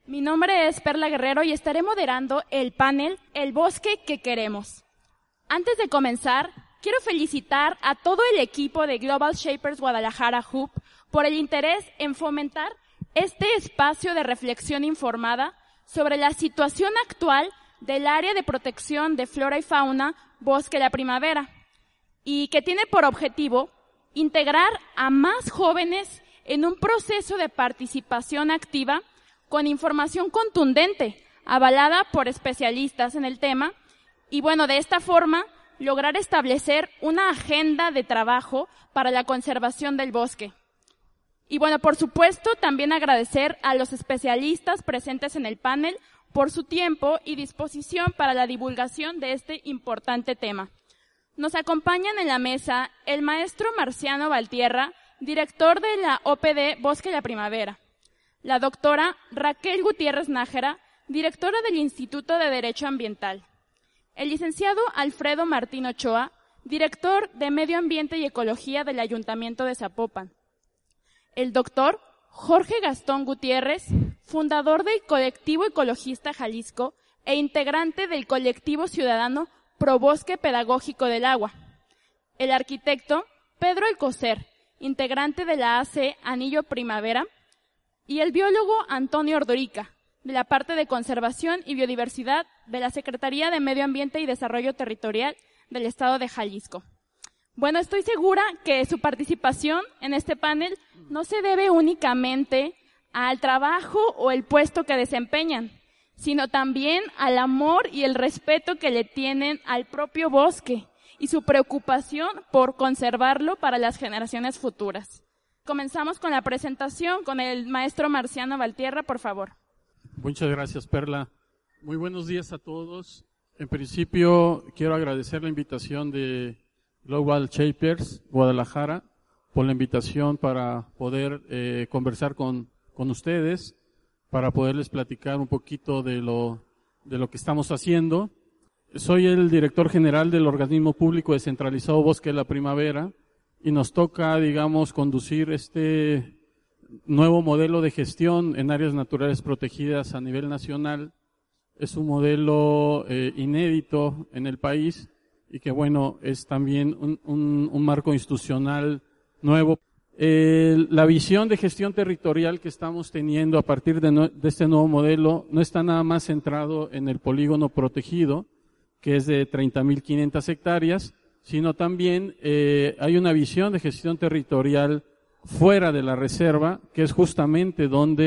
Mi nombre es Perla Guerrero y estaré moderando el panel El Bosque que Queremos. Antes de comenzar, quiero felicitar a todo el equipo de Global Shapers Guadalajara Hub por el interés en fomentar este espacio de reflexión informada sobre la situación actual del área de protección de flora y fauna Bosque La Primavera, y que tiene por objetivo integrar a más jóvenes en un proceso de participación activa con información contundente, avalada por especialistas en el tema, y de esta forma lograr establecer una agenda de trabajo para la conservación del bosque. Y por supuesto, también agradecer a los especialistas presentes en el panel por su tiempo y disposición para la divulgación de este importante tema. Nos acompañan en la mesa el maestro Marciano Valtierra, director de la OPD Bosque La Primavera, la doctora Raquel Gutiérrez Nájera, directora del Instituto de Derecho Ambiental, el licenciado Alfredo Martín Ochoa, director de Medio Ambiente y Ecología del Ayuntamiento de Zapopan, el doctor Jorge Gastón Gutiérrez, fundador del Colectivo Ecologista Jalisco e integrante del Colectivo Ciudadano Pro Bosque Pedagógico del Agua, el arquitecto Pedro Alcocer, integrante de la AC Anillo Primavera, y el biólogo Antonio Ordorica, de la parte de Conservación y Biodiversidad de la Secretaría de Medio Ambiente y Desarrollo Territorial del Estado de Jalisco. Estoy segura que su participación en este panel no se debe únicamente al trabajo o el puesto que desempeñan, sino también al amor y el respeto que le tienen al propio bosque y su preocupación por conservarlo para las generaciones futuras. Comenzamos con la presentación con el maestro Marciano Valtierra, por favor. Muchas gracias, Perla. Muy buenos días a todos. En principio, quiero agradecer la invitación de Global Shapers Guadalajara por la invitación para poder conversar con ustedes, para poderles platicar un poquito de lo que estamos haciendo. Soy el director general del organismo público descentralizado Bosque La Primavera y nos toca, conducir este nuevo modelo de gestión en áreas naturales protegidas a nivel nacional. Es un modelo inédito en el país y que es también un marco institucional nuevo. La visión de gestión territorial que estamos teniendo a partir de este nuevo modelo no está nada más centrado en el polígono protegido, que es de 30.500 hectáreas, sino también hay una visión de gestión territorial fuera de la reserva, que es justamente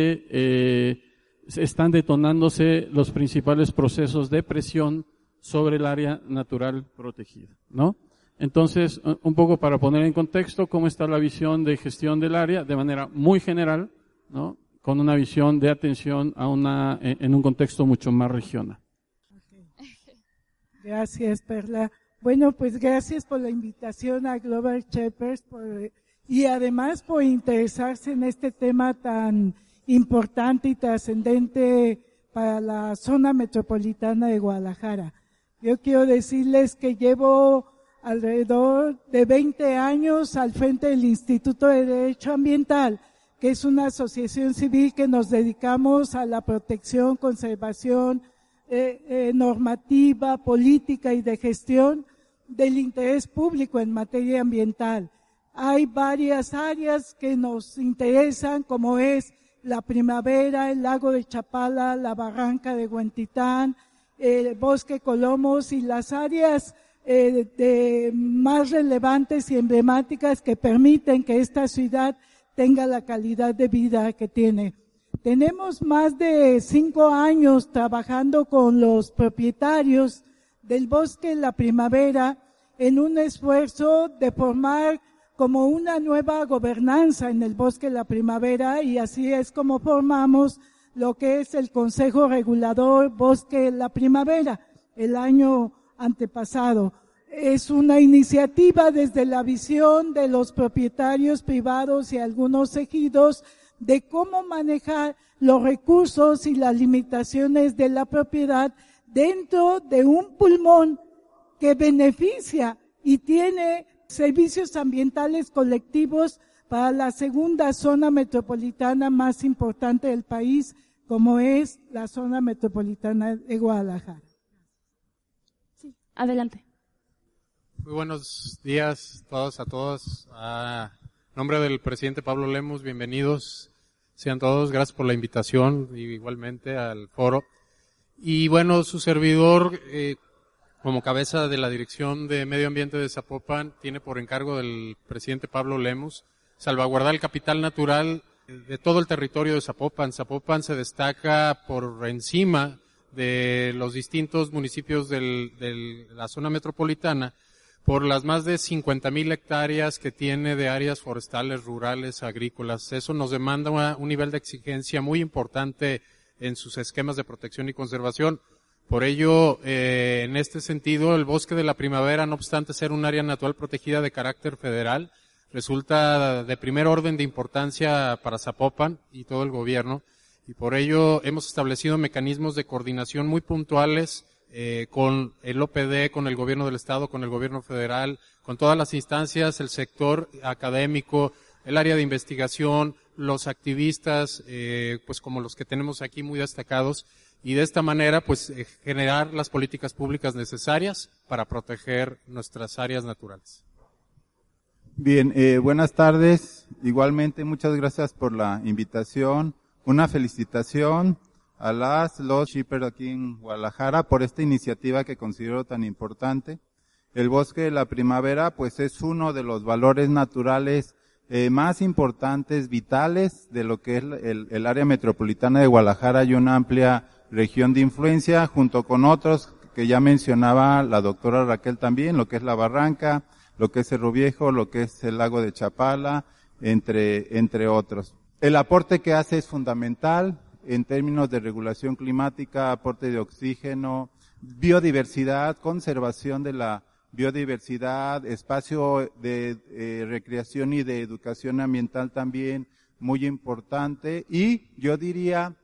donde están detonándose los principales procesos de presión sobre el área natural protegida, ¿no? Entonces, un poco para poner en contexto cómo está la visión de gestión del área de manera muy general, ¿no? Con una visión de atención en un contexto mucho más regional. Gracias, Perla. Pues gracias por la invitación a Global Shapers y además por interesarse en este tema tan importante y trascendente para la zona metropolitana de Guadalajara. Yo quiero decirles que llevo alrededor de 20 años al frente del Instituto de Derecho Ambiental, que es una asociación civil que nos dedicamos a la protección, conservación, normativa, política y de gestión del interés público en materia ambiental. Hay varias áreas que nos interesan, como es la Primavera, el lago de Chapala, la barranca de Huentitán, el bosque Colomos y las áreas más relevantes y emblemáticas que permiten que esta ciudad tenga la calidad de vida que tiene. Tenemos más de 5 años trabajando con los propietarios del Bosque La Primavera en un esfuerzo de formar como una nueva gobernanza en el Bosque La Primavera, y así es como formamos lo que es el Consejo Regulador Bosque La Primavera el año antepasado. Es una iniciativa desde la visión de los propietarios privados y algunos ejidos de cómo manejar los recursos y las limitaciones de la propiedad dentro de un pulmón que beneficia y tiene servicios ambientales colectivos para la segunda zona metropolitana más importante del país, como es la zona metropolitana de Guadalajara. Sí, adelante. Muy buenos días a todos. A nombre del presidente Pablo Lemus, bienvenidos sean todos. Gracias por la invitación y igualmente al foro. Y bueno, su servidor, como cabeza de la Dirección de Medio Ambiente de Zapopan, tiene por encargo del presidente Pablo Lemus salvaguardar el capital natural de todo el territorio de Zapopan. Zapopan se destaca por encima de los distintos municipios de la zona metropolitana por las más de 50,000 hectáreas que tiene de áreas forestales, rurales, agrícolas. Eso nos demanda un nivel de exigencia muy importante en sus esquemas de protección y conservación. Por ello, en este sentido, el Bosque de la Primavera, no obstante ser un área natural protegida de carácter federal, resulta de primer orden de importancia para Zapopan y todo el gobierno, y por ello hemos establecido mecanismos de coordinación muy puntuales con el OPD, con el gobierno del estado, con el gobierno federal, con todas las instancias, el sector académico, el área de investigación, los activistas, pues como los que tenemos aquí muy destacados, y de esta manera pues generar las políticas públicas necesarias para proteger nuestras áreas naturales. Bien, buenas tardes. Igualmente muchas gracias por la invitación. Una felicitación a los shippers aquí en Guadalajara por esta iniciativa que considero tan importante. El Bosque de la Primavera pues es uno de los valores naturales más importantes, vitales de lo que es el área metropolitana de Guadalajara y una amplia región de influencia, junto con otros que ya mencionaba la doctora Raquel también, lo que es la Barranca, lo que es Cerro Viejo, lo que es el lago de Chapala, entre otros. El aporte que hace es fundamental en términos de regulación climática, aporte de oxígeno, biodiversidad, conservación de la biodiversidad, espacio de recreación y de educación ambiental también muy importante, y yo diría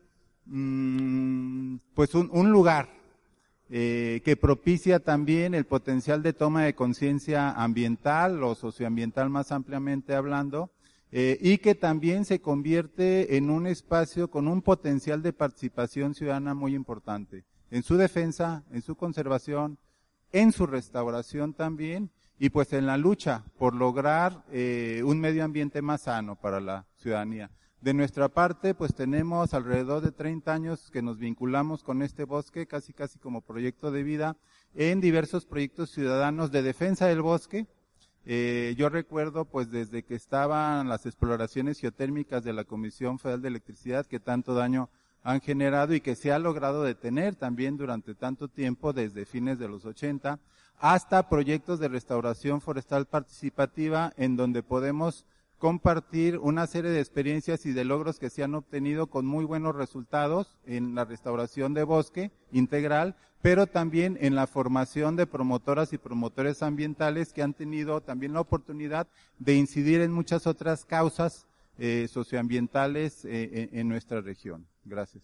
pues un lugar que propicia también el potencial de toma de conciencia ambiental o socioambiental más ampliamente hablando, y que también se convierte en un espacio con un potencial de participación ciudadana muy importante en su defensa, en su conservación, en su restauración también, y pues en la lucha por lograr un medio ambiente más sano para la ciudadanía. De nuestra parte, pues tenemos alrededor de 30 años que nos vinculamos con este bosque, casi como proyecto de vida, en diversos proyectos ciudadanos de defensa del bosque. Yo recuerdo pues desde que estaban las exploraciones geotérmicas de la Comisión Federal de Electricidad, que tanto daño han generado y que se ha logrado detener también durante tanto tiempo, desde fines de los 80, hasta proyectos de restauración forestal participativa, en donde podemos compartir una serie de experiencias y de logros que se han obtenido con muy buenos resultados en la restauración de bosque integral, pero también en la formación de promotoras y promotores ambientales que han tenido también la oportunidad de incidir en muchas otras causas socioambientales en nuestra región. Gracias.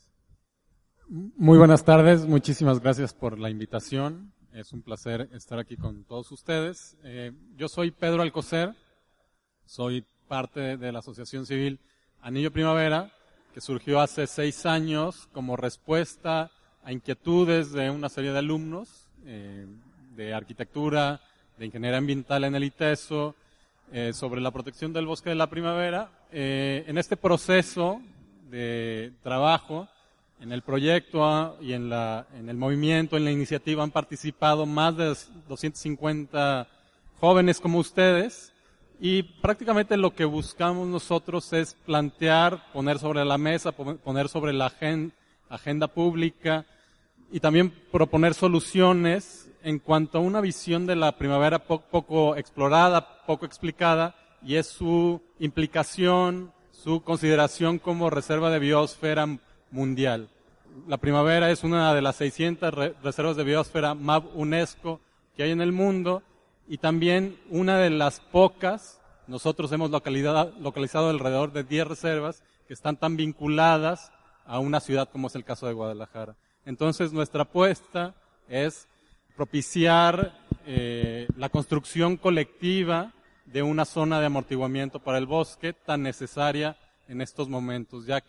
Muy buenas tardes, muchísimas gracias por la invitación. Es un placer estar aquí con todos ustedes. Yo soy Pedro Alcocer, soy parte de la Asociación Civil Anillo Primavera, que surgió hace 6 años como respuesta a inquietudes de una serie de alumnos de arquitectura, de ingeniería ambiental en el ITESO, sobre la protección del Bosque de la Primavera. En este proceso de trabajo, en el proyecto y en el movimiento, en la iniciativa, han participado más de 250 jóvenes como ustedes, y prácticamente lo que buscamos nosotros es plantear, poner sobre la mesa, poner sobre la agenda pública, y también proponer soluciones en cuanto a una visión de la primavera poco explorada, poco explicada, y es su implicación, su consideración como reserva de biosfera mundial. La primavera es una de las 600 reservas de biosfera MAB UNESCO que hay en el mundo, y también una de las pocas. Nosotros hemos localizado alrededor de 10 reservas que están tan vinculadas a una ciudad como es el caso de Guadalajara. Entonces nuestra apuesta es propiciar la construcción colectiva de una zona de amortiguamiento para el bosque tan necesaria en estos momentos, ya que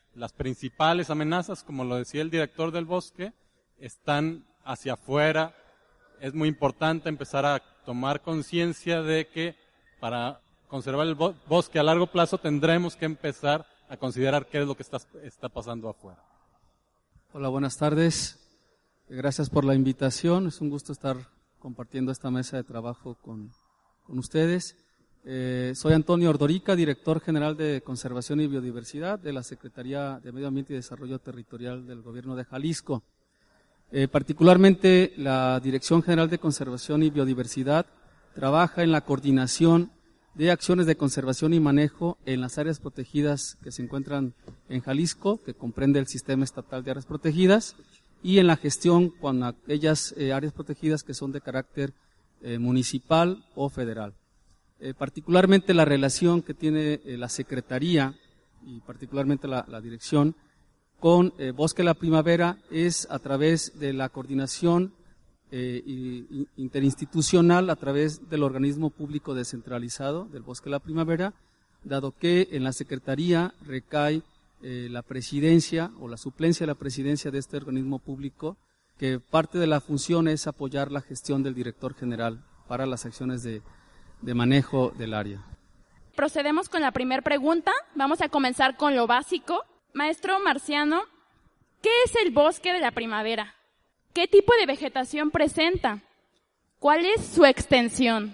las principales amenazas, como lo decía el director del bosque, están hacia afuera. Es muy importante empezar a tomar conciencia de que para conservar el bosque a largo plazo tendremos que empezar a considerar qué es lo que está pasando afuera. Hola, buenas tardes. Gracias por la invitación. Es un gusto estar compartiendo esta mesa de trabajo con ustedes. Soy Antonio Ordorica, director general de Conservación y Biodiversidad de la Secretaría de Medio Ambiente y Desarrollo Territorial del Gobierno de Jalisco. Particularmente la Dirección General de Conservación y Biodiversidad trabaja en la coordinación de acciones de conservación y manejo en las áreas protegidas que se encuentran en Jalisco, que comprende el Sistema Estatal de Áreas Protegidas, y en la gestión con aquellas áreas protegidas que son de carácter municipal o federal. Particularmente la relación que tiene la Secretaría y particularmente la Dirección con Bosque La Primavera es a través de la coordinación interinstitucional a través del organismo público descentralizado del Bosque La Primavera, dado que en la Secretaría recae la presidencia o la suplencia de la presidencia de este organismo público, que parte de la función es apoyar la gestión del director general para las acciones de manejo del área. Procedemos con la primera pregunta. Vamos a comenzar con lo básico. Maestro Marciano, ¿qué es el Bosque de la Primavera? ¿Qué tipo de vegetación presenta? ¿Cuál es su extensión?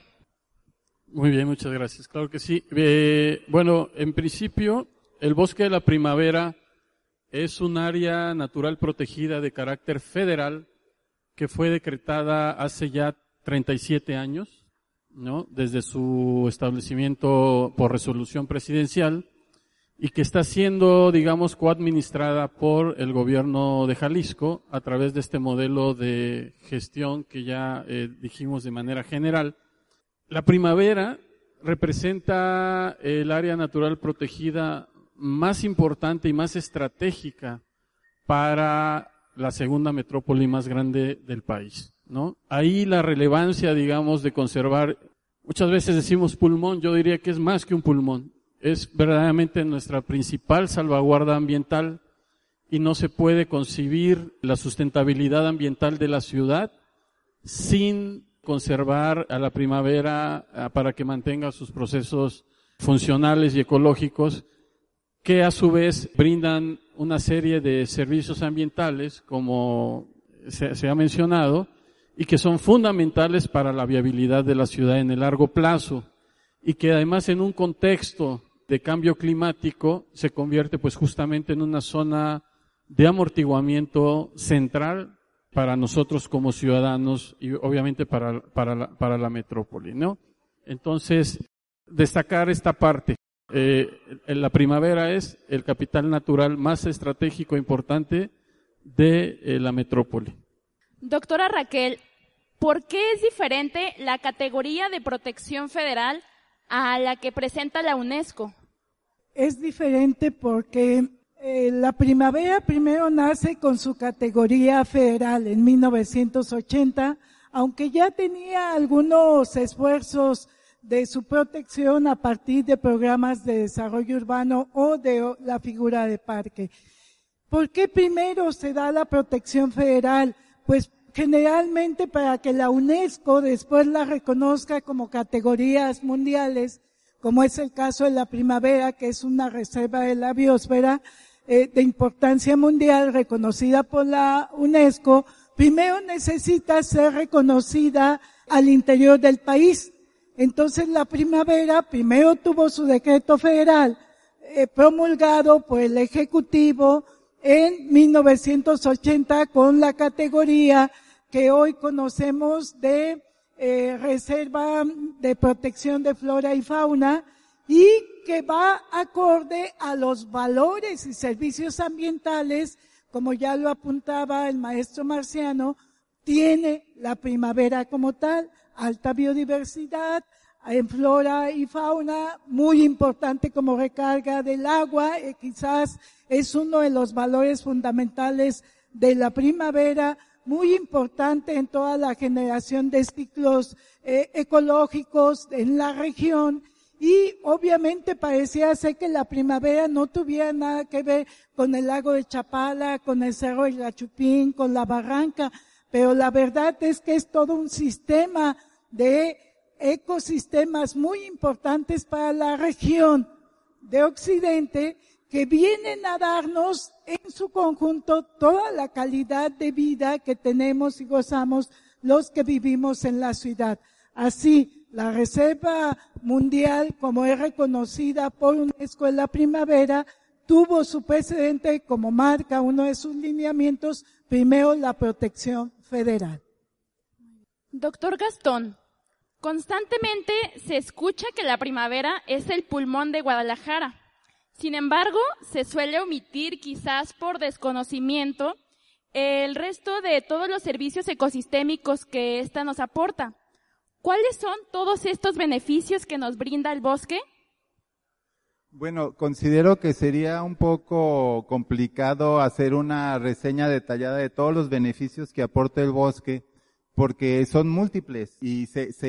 Muy bien, muchas gracias. Claro que sí. Bueno, en principio, el Bosque de la Primavera es un área natural protegida de carácter federal que fue decretada hace ya 37 años, ¿no? Desde su establecimiento por resolución presidencial, y que está siendo, digamos, coadministrada por el gobierno de Jalisco a través de este modelo de gestión que ya dijimos de manera general. La primavera representa el área natural protegida más importante y más estratégica para la segunda metrópoli más grande del país, ¿no? Ahí la relevancia, digamos, de conservar, muchas veces decimos pulmón, yo diría que es más que un pulmón. Es verdaderamente nuestra principal salvaguarda ambiental y no se puede concebir la sustentabilidad ambiental de la ciudad sin conservar a la primavera para que mantenga sus procesos funcionales y ecológicos, que a su vez brindan una serie de servicios ambientales, como se ha mencionado, y que son fundamentales para la viabilidad de la ciudad en el largo plazo, y que además en un contexto de cambio climático se convierte pues justamente en una zona de amortiguamiento central para nosotros como ciudadanos y obviamente para la metrópoli, ¿no? Entonces, destacar esta parte. La primavera es el capital natural más estratégico e importante de la metrópoli. Doctora Raquel, ¿por qué es diferente la categoría de protección federal a la que presenta la UNESCO? Es diferente porque la primavera primero nace con su categoría federal en 1980, aunque ya tenía algunos esfuerzos de su protección a partir de programas de desarrollo urbano o de la figura de parque. ¿Por qué primero se da la protección federal? Pues generalmente para que la UNESCO después la reconozca como categorías mundiales, como es el caso de la primavera, que es una reserva de la biosfera de importancia mundial reconocida por la UNESCO. Primero necesita ser reconocida al interior del país. Entonces la primavera primero tuvo su decreto federal promulgado por el Ejecutivo en 1980 con la categoría que hoy conocemos de Reserva de Protección de Flora y Fauna, y que va acorde a los valores y servicios ambientales, como ya lo apuntaba el maestro Marciano, tiene la primavera como tal, alta biodiversidad, en flora y fauna, muy importante como recarga del agua, quizás es uno de los valores fundamentales de la primavera, muy importante en toda la generación de ciclos ecológicos en la región, y obviamente parecía ser que la primavera no tuviera nada que ver con el lago de Chapala, con el Cerro del Gachupín, con la barranca, pero la verdad es que es todo un sistema de ecosistemas muy importantes para la región de Occidente que vienen a darnos en su conjunto toda la calidad de vida que tenemos y gozamos los que vivimos en la ciudad. Así, la Reserva Mundial, como es reconocida por UNESCO en la primavera, tuvo su precedente como marca uno de sus lineamientos, primero la protección federal. Doctor Gastón, constantemente se escucha que la primavera es el pulmón de Guadalajara. Sin embargo, se suele omitir, quizás por desconocimiento, el resto de todos los servicios ecosistémicos que ésta nos aporta. ¿Cuáles son todos estos beneficios que nos brinda el bosque? Bueno, considero que sería un poco complicado hacer una reseña detallada de todos los beneficios que aporta el bosque, porque son múltiples y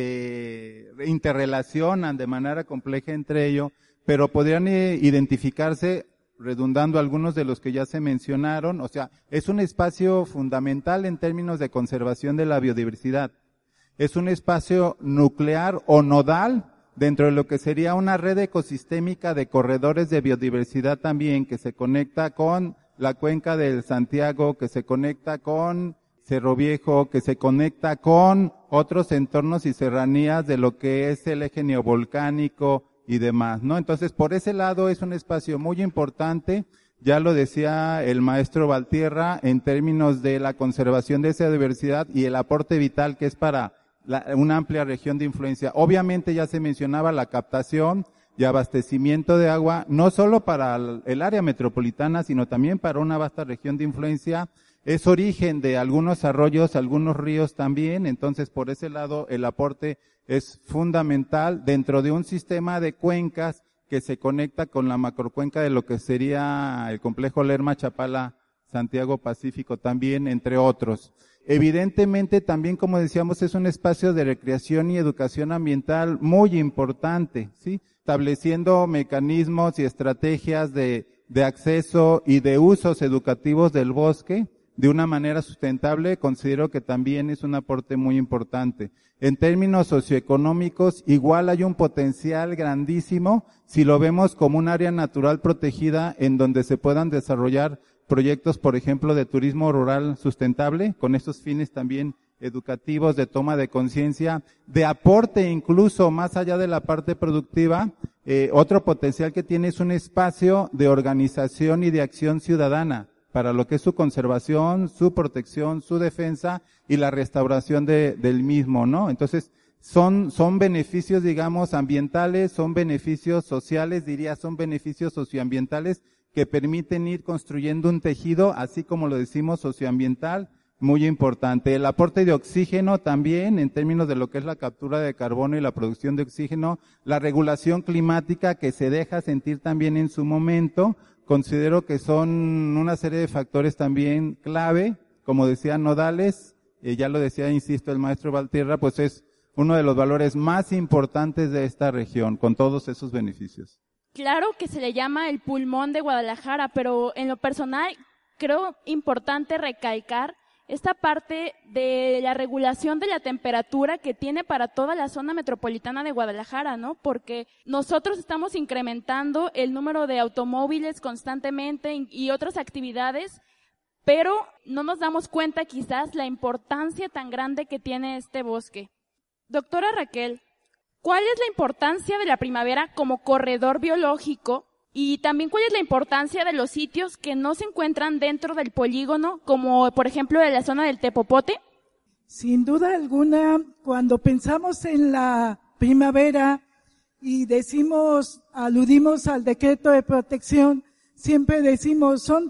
se interrelacionan de manera compleja entre ellos, pero podrían identificarse redundando algunos de los que ya se mencionaron. O sea, es un espacio fundamental en términos de conservación de la biodiversidad. Es un espacio nuclear o nodal dentro de lo que sería una red ecosistémica de corredores de biodiversidad también, que se conecta con la cuenca del Santiago, que se conecta con Cerro Viejo, que se conecta con otros entornos y serranías de lo que es el eje neovolcánico y demás, ¿no? Entonces, por ese lado es un espacio muy importante, ya lo decía el maestro Valtierra, en términos de la conservación de esa diversidad y el aporte vital que es para una amplia región de influencia. Obviamente ya se mencionaba la captación y abastecimiento de agua, no solo para el área metropolitana, sino también para una vasta región de influencia. Es origen de algunos arroyos, algunos ríos también, entonces por ese lado el aporte es fundamental dentro de un sistema de cuencas que se conecta con la macrocuenca de lo que sería el complejo Lerma, Chapala, Santiago Pacífico también, entre otros. Evidentemente también, como decíamos, es un espacio de recreación y educación ambiental muy importante, ¿sí? Estableciendo mecanismos y estrategias de acceso y de usos educativos del bosque de una manera sustentable, considero que también es un aporte muy importante. En términos socioeconómicos, igual hay un potencial grandísimo si lo vemos como un área natural protegida en donde se puedan desarrollar proyectos, por ejemplo, de turismo rural sustentable, con estos fines también educativos, de toma de conciencia, de aporte incluso más allá de la parte productiva. Otro potencial que tiene es un espacio de organización y de acción ciudadana para lo que es su conservación, su protección, su defensa y la restauración del mismo, ¿no? Entonces, son beneficios, digamos, ambientales, son beneficios sociales, son beneficios socioambientales que permiten ir construyendo un tejido, así como lo decimos, socioambiental, muy importante. El aporte de oxígeno también, en términos de lo que es la captura de carbono y la producción de oxígeno, la regulación climática que se deja sentir también en su momento. Considero que son una serie de factores también clave, como decía nodales, ya lo decía, insisto, el maestro Valtierra, pues es uno de los valores más importantes de esta región, con todos esos beneficios. Claro que se le llama el pulmón de Guadalajara, pero en lo personal creo importante recalcar esta parte de la regulación de la temperatura que tiene para toda la zona metropolitana de Guadalajara, ¿no? Porque nosotros estamos incrementando el número de automóviles constantemente y otras actividades, pero no nos damos cuenta quizás la importancia tan grande que tiene este bosque. Doctora Raquel, ¿cuál es la importancia de la primavera como corredor biológico? Y también, ¿cuál es la importancia de los sitios que no se encuentran dentro del polígono, como por ejemplo de la zona del Tepopote? Sin duda alguna, cuando pensamos en la primavera y aludimos al decreto de protección, siempre decimos son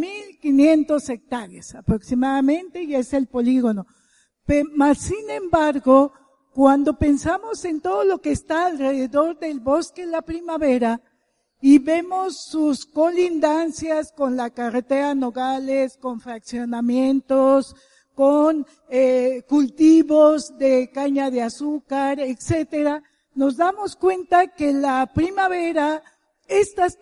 30.500 hectáreas aproximadamente y es el polígono. Mas, sin embargo, cuando pensamos en todo lo que está alrededor del bosque en la primavera, y vemos sus colindancias con la carretera Nogales, con fraccionamientos, con cultivos de caña de azúcar, etcétera, nos damos cuenta que la primavera, estas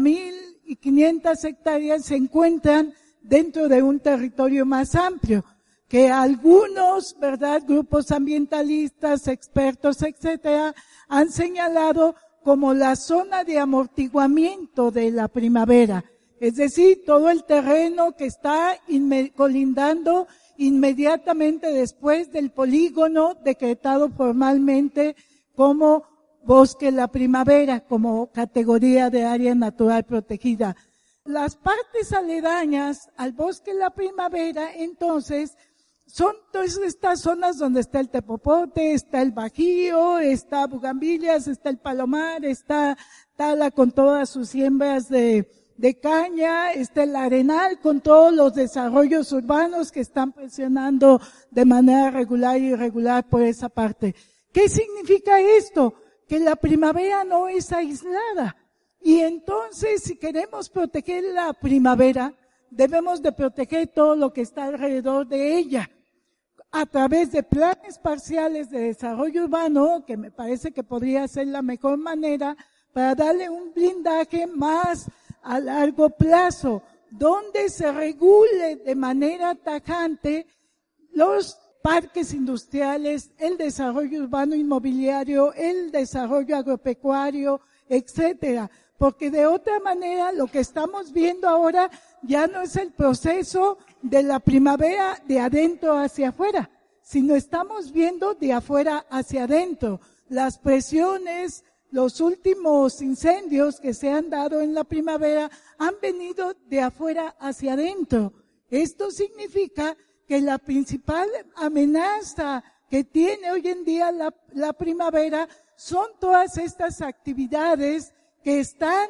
30,500 hectáreas se encuentran dentro de un territorio más amplio, que algunos, ¿verdad?, grupos ambientalistas, expertos, etcétera, han señalado como la zona de amortiguamiento de la primavera. Es decir, todo el terreno que está colindando inmediatamente después del polígono decretado formalmente como Bosque La Primavera, como categoría de área natural protegida. Las partes aledañas al Bosque La Primavera, entonces, son todas estas zonas donde está el tepopote, está el bajío, está bugambilias, está el palomar, está Tala con todas sus siembras de caña, está el arenal con todos los desarrollos urbanos que están presionando de manera regular y irregular por esa parte. ¿Qué significa esto? Que la primavera no es aislada. Y entonces, si queremos proteger la primavera, debemos de proteger todo lo que está alrededor de ella, a través de planes parciales de desarrollo urbano, que me parece que podría ser la mejor manera para darle un blindaje más a largo plazo, donde se regule de manera tajante los parques industriales, el desarrollo urbano inmobiliario, el desarrollo agropecuario, etcétera. Porque de otra manera lo que estamos viendo ahora ya no es el proceso de la primavera de adentro hacia afuera, sino estamos viendo de afuera hacia adentro. Las presiones, los últimos incendios que se han dado en la primavera han venido de afuera hacia adentro. Esto significa que la principal amenaza que tiene hoy en día la primavera son todas estas actividades que están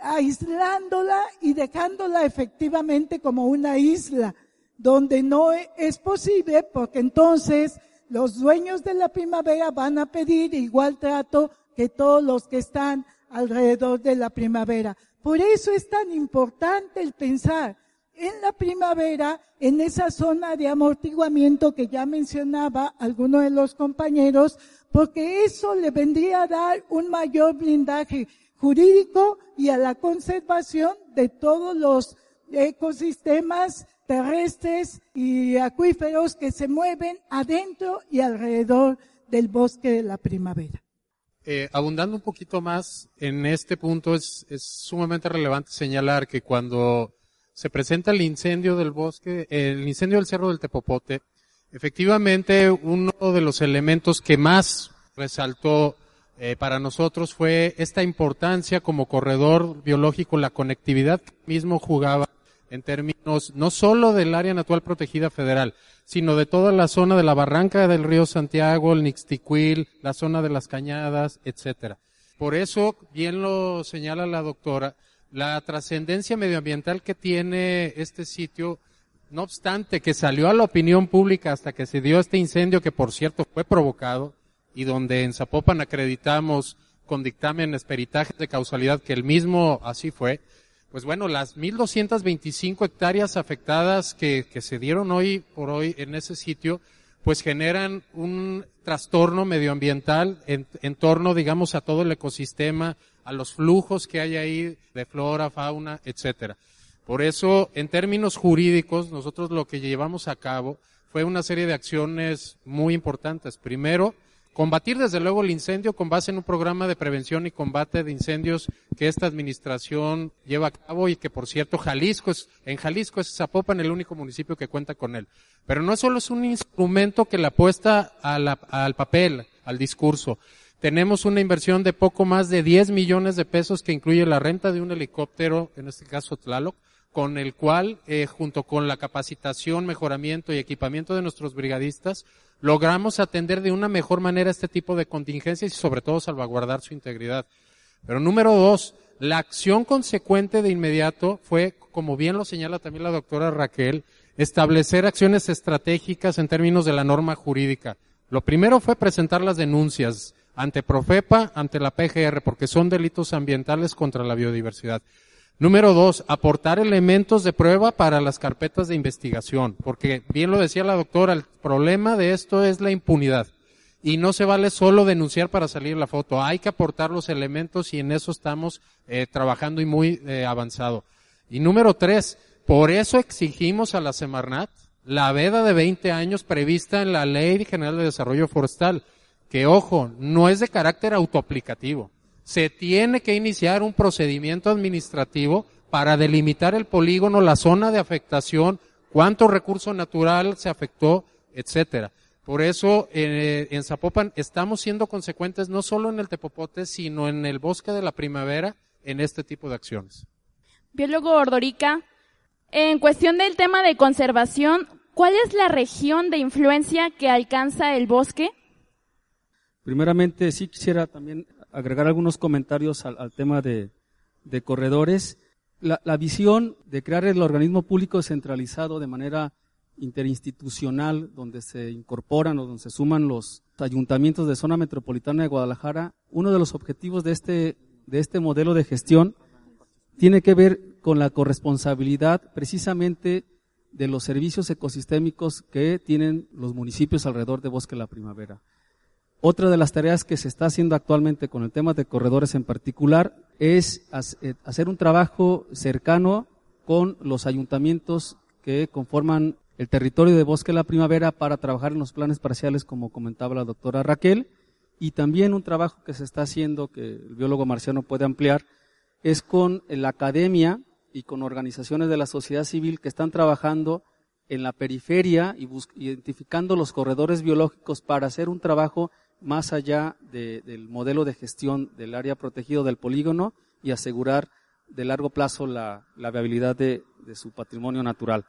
aislándola y dejándola efectivamente como una isla, donde no es posible, porque entonces los dueños de la primavera van a pedir igual trato que todos los que están alrededor de la primavera. Por eso es tan importante el pensar en la primavera, en esa zona de amortiguamiento que ya mencionaba alguno de los compañeros, porque eso le vendría a dar un mayor blindaje jurídico y a la conservación de todos los ecosistemas terrestres y acuíferos que se mueven adentro y alrededor del bosque de la primavera. Abundando un poquito más en este punto, es sumamente relevante señalar que cuando se presenta el incendio del bosque, el incendio del Cerro del Tepopote, efectivamente uno de los elementos que más resaltó para nosotros fue esta importancia como corredor biológico, la conectividad que mismo jugaba en términos no solo del área natural protegida federal, sino de toda la zona de la barranca del río Santiago, el Nixtiquil, la zona de las Cañadas, etcétera. Por eso, bien lo señala la doctora, la trascendencia medioambiental que tiene este sitio, no obstante que salió a la opinión pública hasta que se dio este incendio, que por cierto fue provocado, y donde en Zapopan acreditamos con dictámenes, peritajes de causalidad que el mismo así fue, pues bueno, las 1,225 hectáreas afectadas que se dieron hoy por hoy en ese sitio, pues generan un trastorno medioambiental en torno, digamos, a todo el ecosistema, a los flujos que hay ahí de flora, fauna, etcétera. Por eso, en términos jurídicos, nosotros lo que llevamos a cabo fue una serie de acciones muy importantes. Primero, combatir desde luego el incendio con base en un programa de prevención y combate de incendios que esta administración lleva a cabo y que por cierto en Jalisco es Zapopan el único municipio que cuenta con él. Pero no solo es un instrumento que le apuesta al papel, al discurso. Tenemos una inversión de poco más de 10 millones de pesos que incluye la renta de un helicóptero, en este caso Tlaloc, con el cual, junto con la capacitación, mejoramiento y equipamiento de nuestros brigadistas, logramos atender de una mejor manera este tipo de contingencias y sobre todo salvaguardar su integridad. Pero número 2, la acción consecuente de inmediato fue, como bien lo señala también la doctora Raquel, establecer acciones estratégicas en términos de la norma jurídica. Lo primero fue presentar las denuncias ante Profepa, ante la PGR, porque son delitos ambientales contra la biodiversidad. Número 2, aportar elementos de prueba para las carpetas de investigación, porque bien lo decía la doctora, el problema de esto es la impunidad. Y no se vale solo denunciar para salir la foto, hay que aportar los elementos y en eso estamos trabajando y muy avanzado. Y número 3, por eso exigimos a la Semarnat la veda de 20 años prevista en la Ley General de Desarrollo Forestal, que ojo, no es de carácter autoaplicativo. Se tiene que iniciar un procedimiento administrativo para delimitar el polígono, la zona de afectación, cuánto recurso natural se afectó, etcétera. Por eso, en Zapopan estamos siendo consecuentes no solo en el tepopote, sino en el bosque de la primavera, en este tipo de acciones. Biólogo Ordorica, en cuestión del tema de conservación, ¿cuál es la región de influencia que alcanza el bosque? Primeramente, sí quisiera también agregar algunos comentarios al tema de corredores. La visión de crear el organismo público descentralizado de manera interinstitucional, donde se incorporan o donde se suman los ayuntamientos de zona metropolitana de Guadalajara, uno de los objetivos de este modelo de gestión tiene que ver con la corresponsabilidad precisamente de los servicios ecosistémicos que tienen los municipios alrededor de Bosque de la Primavera. Otra de las tareas que se está haciendo actualmente con el tema de corredores en particular es hacer un trabajo cercano con los ayuntamientos que conforman el territorio de Bosque de la Primavera para trabajar en los planes parciales, como comentaba la doctora Raquel, y también un trabajo que se está haciendo, que el biólogo Marciano puede ampliar, es con la academia y con organizaciones de la sociedad civil que están trabajando en la periferia y identificando los corredores biológicos para hacer un trabajo más allá del modelo de gestión del área protegido del polígono y asegurar de largo plazo la viabilidad de su patrimonio natural.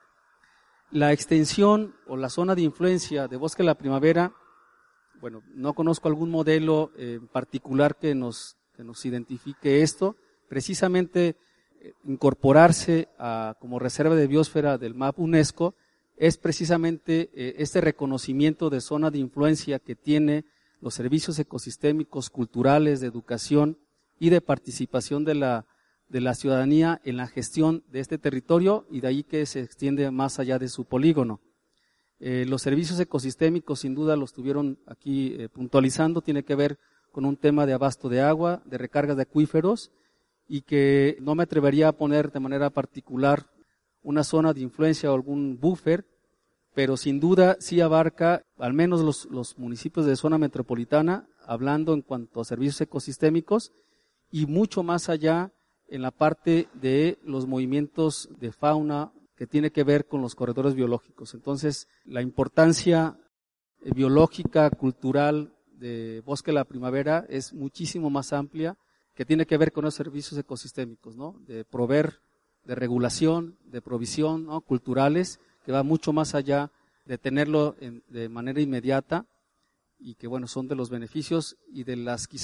La extensión o la zona de influencia de Bosque de la Primavera, bueno, no conozco algún modelo en particular que nos identifique esto. Precisamente incorporarse como reserva de biosfera del MAP UNESCO es precisamente este reconocimiento de zona de influencia que tiene los servicios ecosistémicos, culturales, de educación y de participación de la ciudadanía en la gestión de este territorio y de ahí que se extiende más allá de su polígono. Los servicios ecosistémicos sin duda lo estuvieron aquí puntualizando, tiene que ver con un tema de abasto de agua, de recargas de acuíferos y que no me atrevería a poner de manera particular una zona de influencia o algún buffer, pero sin duda sí abarca al menos los municipios de zona metropolitana, hablando en cuanto a servicios ecosistémicos y mucho más allá en la parte de los movimientos de fauna que tiene que ver con los corredores biológicos. Entonces, la importancia biológica, cultural de Bosque de la Primavera es muchísimo más amplia, que tiene que ver con los servicios ecosistémicos, ¿no? De proveer, de regulación, de provisión, ¿no? Culturales, que va mucho más allá de tenerlo de manera inmediata y que, bueno, son de los beneficios y de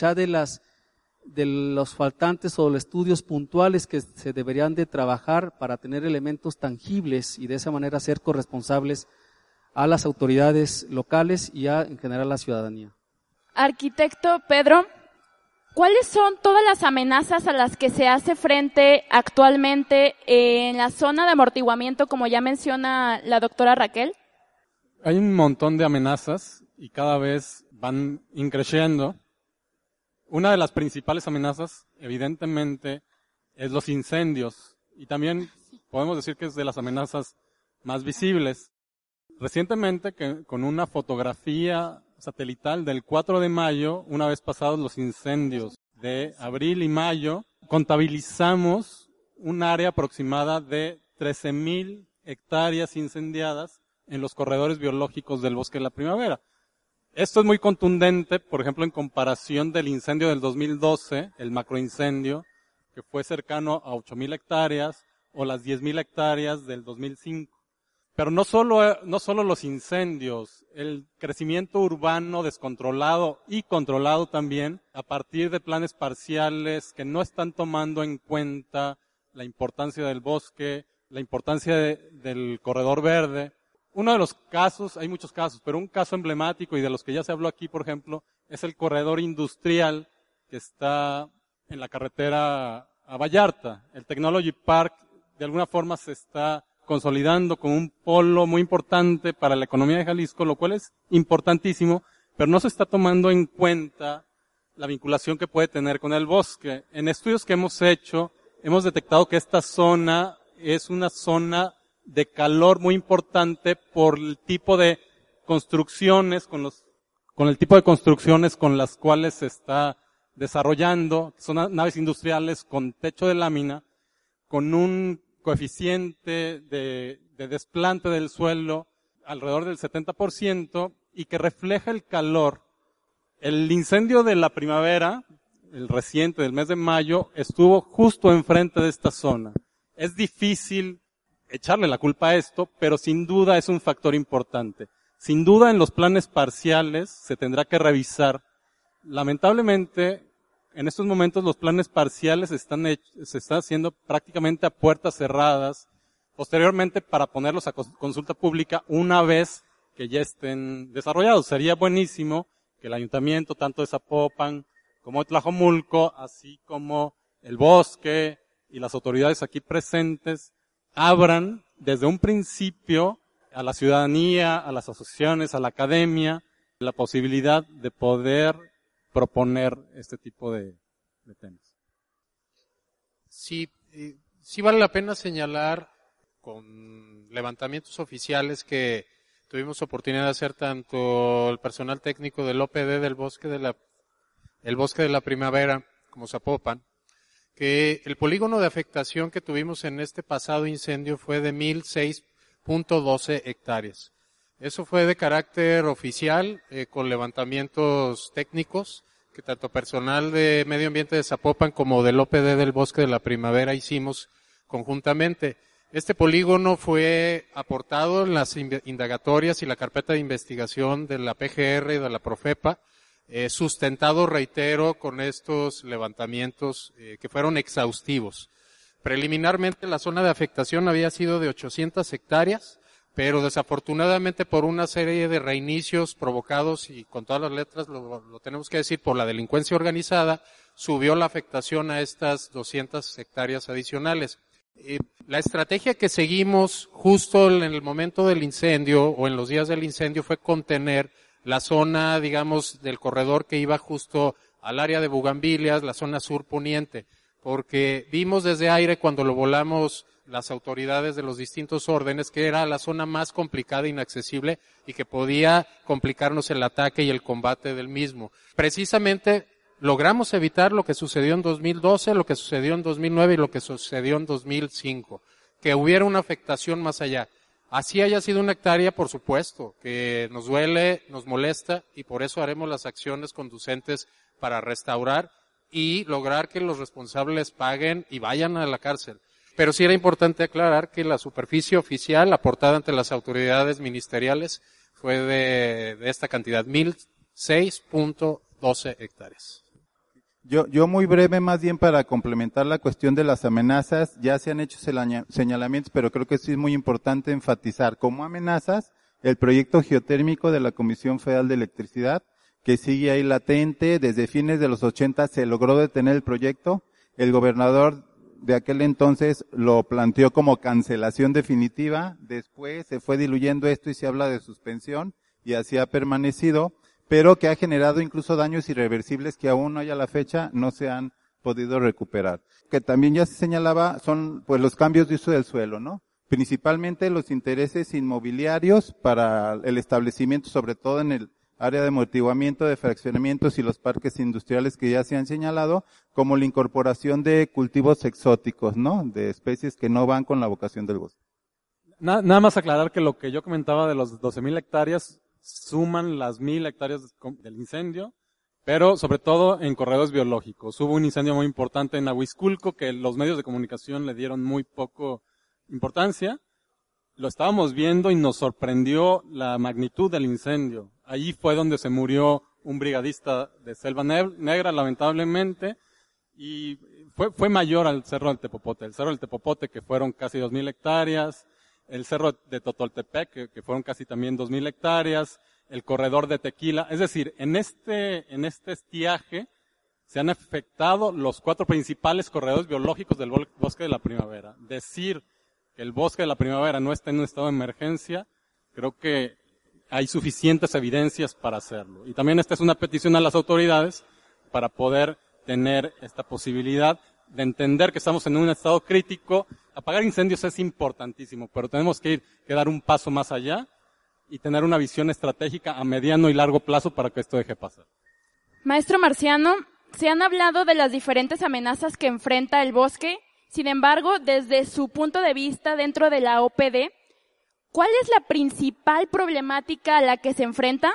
los faltantes o los estudios puntuales que se deberían de trabajar para tener elementos tangibles y de esa manera ser corresponsables a las autoridades locales y en general a la ciudadanía. Arquitecto Pedro, ¿cuáles son todas las amenazas a las que se hace frente actualmente en la zona de amortiguamiento, como ya menciona la doctora Raquel? Hay un montón de amenazas y cada vez van increciendo. Una de las principales amenazas, evidentemente, es los incendios y también podemos decir que es de las amenazas más visibles. Recientemente, con una fotografía satelital del 4 de mayo, una vez pasados los incendios de abril y mayo, contabilizamos un área aproximada de 13,000 hectáreas incendiadas en los corredores biológicos del Bosque de la Primavera. Esto es muy contundente, por ejemplo, en comparación del incendio del 2012, el macroincendio, que fue cercano a 8,000 hectáreas, o las 10,000 hectáreas del 2005. Pero no solo los incendios, el crecimiento urbano descontrolado y controlado también, a partir de planes parciales que no están tomando en cuenta la importancia del bosque, la importancia del corredor verde. Uno de los casos, hay muchos casos, pero un caso emblemático y de los que ya se habló aquí, por ejemplo, es el corredor industrial que está en la carretera a Vallarta. El Technology Park de alguna forma se está consolidando como un polo muy importante para la economía de Jalisco, lo cual es importantísimo, pero no se está tomando en cuenta la vinculación que puede tener con el bosque. En estudios que hemos hecho, hemos detectado que esta zona es una zona de calor muy importante por el tipo de construcciones, con el tipo de construcciones con las cuales se está desarrollando. Son naves industriales con techo de lámina, con un coeficiente de desplante del suelo alrededor del 70% y que refleja el calor. El incendio de la primavera, el reciente del mes de mayo, estuvo justo enfrente de esta zona. Es difícil echarle la culpa a esto, pero sin duda es un factor importante. Sin duda en los planes parciales se tendrá que revisar. Lamentablemente, en estos momentos los planes parciales se están haciendo prácticamente a puertas cerradas, posteriormente para ponerlos a consulta pública una vez que ya estén desarrollados. Sería buenísimo que el ayuntamiento, tanto de Zapopan como de Tlajomulco, así como el bosque y las autoridades aquí presentes, abran desde un principio a la ciudadanía, a las asociaciones, a la academia, la posibilidad de poder proponer este tipo de temas. Sí, sí vale la pena señalar con levantamientos oficiales que tuvimos oportunidad de hacer tanto el personal técnico del OPD del Bosque de la Primavera como Zapopan, que el polígono de afectación que tuvimos en este pasado incendio fue de 1,006.12 hectáreas. Eso fue de carácter oficial, con levantamientos técnicos, que tanto personal de Medio Ambiente de Zapopan como del OPD del Bosque de la Primavera hicimos conjuntamente. Este polígono fue aportado en las indagatorias y la carpeta de investigación de la PGR y de la Profepa, sustentado, reitero, con estos levantamientos que fueron exhaustivos. Preliminarmente la zona de afectación había sido de 800 hectáreas, pero desafortunadamente por una serie de reinicios provocados, y con todas las letras lo tenemos que decir, por la delincuencia organizada, subió la afectación a estas 200 hectáreas adicionales. La estrategia que seguimos justo en el momento del incendio o en los días del incendio fue contener la zona, digamos, del corredor que iba justo al área de Bugambilias, la zona sur poniente, porque vimos desde aire cuando lo volamos las autoridades de los distintos órdenes que era la zona más complicada e inaccesible y que podía complicarnos el ataque y el combate del mismo. Precisamente logramos evitar lo que sucedió en 2012, lo que sucedió en 2009 y lo que sucedió en 2005, que hubiera una afectación más allá. Así haya sido una hectárea, por supuesto, que nos duele, nos molesta y por eso haremos las acciones conducentes para restaurar y lograr que los responsables paguen y vayan a la cárcel. Pero sí era importante aclarar que la superficie oficial aportada ante las autoridades ministeriales fue de esta cantidad, 1,006.12 hectáreas. Yo muy breve, más bien para complementar la cuestión de las amenazas, ya se han hecho señalamientos, pero creo que sí es muy importante enfatizar como amenazas el proyecto geotérmico de la Comisión Federal de Electricidad, que sigue ahí latente. Desde fines de los 80 se logró detener el proyecto. El gobernador de aquel entonces lo planteó como cancelación definitiva. Después se fue diluyendo esto y se habla de suspensión y así ha permanecido, pero que ha generado incluso daños irreversibles que aún hoy a la fecha no se han podido recuperar. Que también ya se señalaba son pues los cambios de uso del suelo, ¿no? Principalmente los intereses inmobiliarios para el establecimiento, sobre todo en el área de amortiguamiento de fraccionamientos y los parques industriales que ya se han señalado, como la incorporación de cultivos exóticos, ¿no? De especies que no van con la vocación del bosque. Nada más aclarar que lo que yo comentaba de los 12,000 hectáreas suman las 1,000 hectáreas del incendio, pero sobre todo en corredores biológicos. Hubo un incendio muy importante en Ahuizculco que los medios de comunicación le dieron muy poco importancia. Lo estábamos viendo y nos sorprendió la magnitud del incendio. Allí fue donde se murió un brigadista de Selva Negra, lamentablemente, y fue mayor al Cerro del Tepopote. El Cerro del Tepopote, que fueron casi 2,000 hectáreas, el Cerro de Totoltepec, que fueron casi también 2,000 hectáreas, el corredor de Tequila. Es decir, en este estiaje se han afectado los 4 principales corredores biológicos del Bosque de la Primavera. Decir que el Bosque de la Primavera no está en un estado de emergencia, creo que hay suficientes evidencias para hacerlo. Y también esta es una petición a las autoridades para poder tener esta posibilidad de entender que estamos en un estado crítico. Apagar incendios es importantísimo, pero tenemos que dar un paso más allá y tener una visión estratégica a mediano y largo plazo para que esto deje pasar. Maestro Marciano, se han hablado de las diferentes amenazas que enfrenta el bosque. Sin embargo, desde su punto de vista dentro de la OPD, ¿cuál es la principal problemática a la que se enfrenta?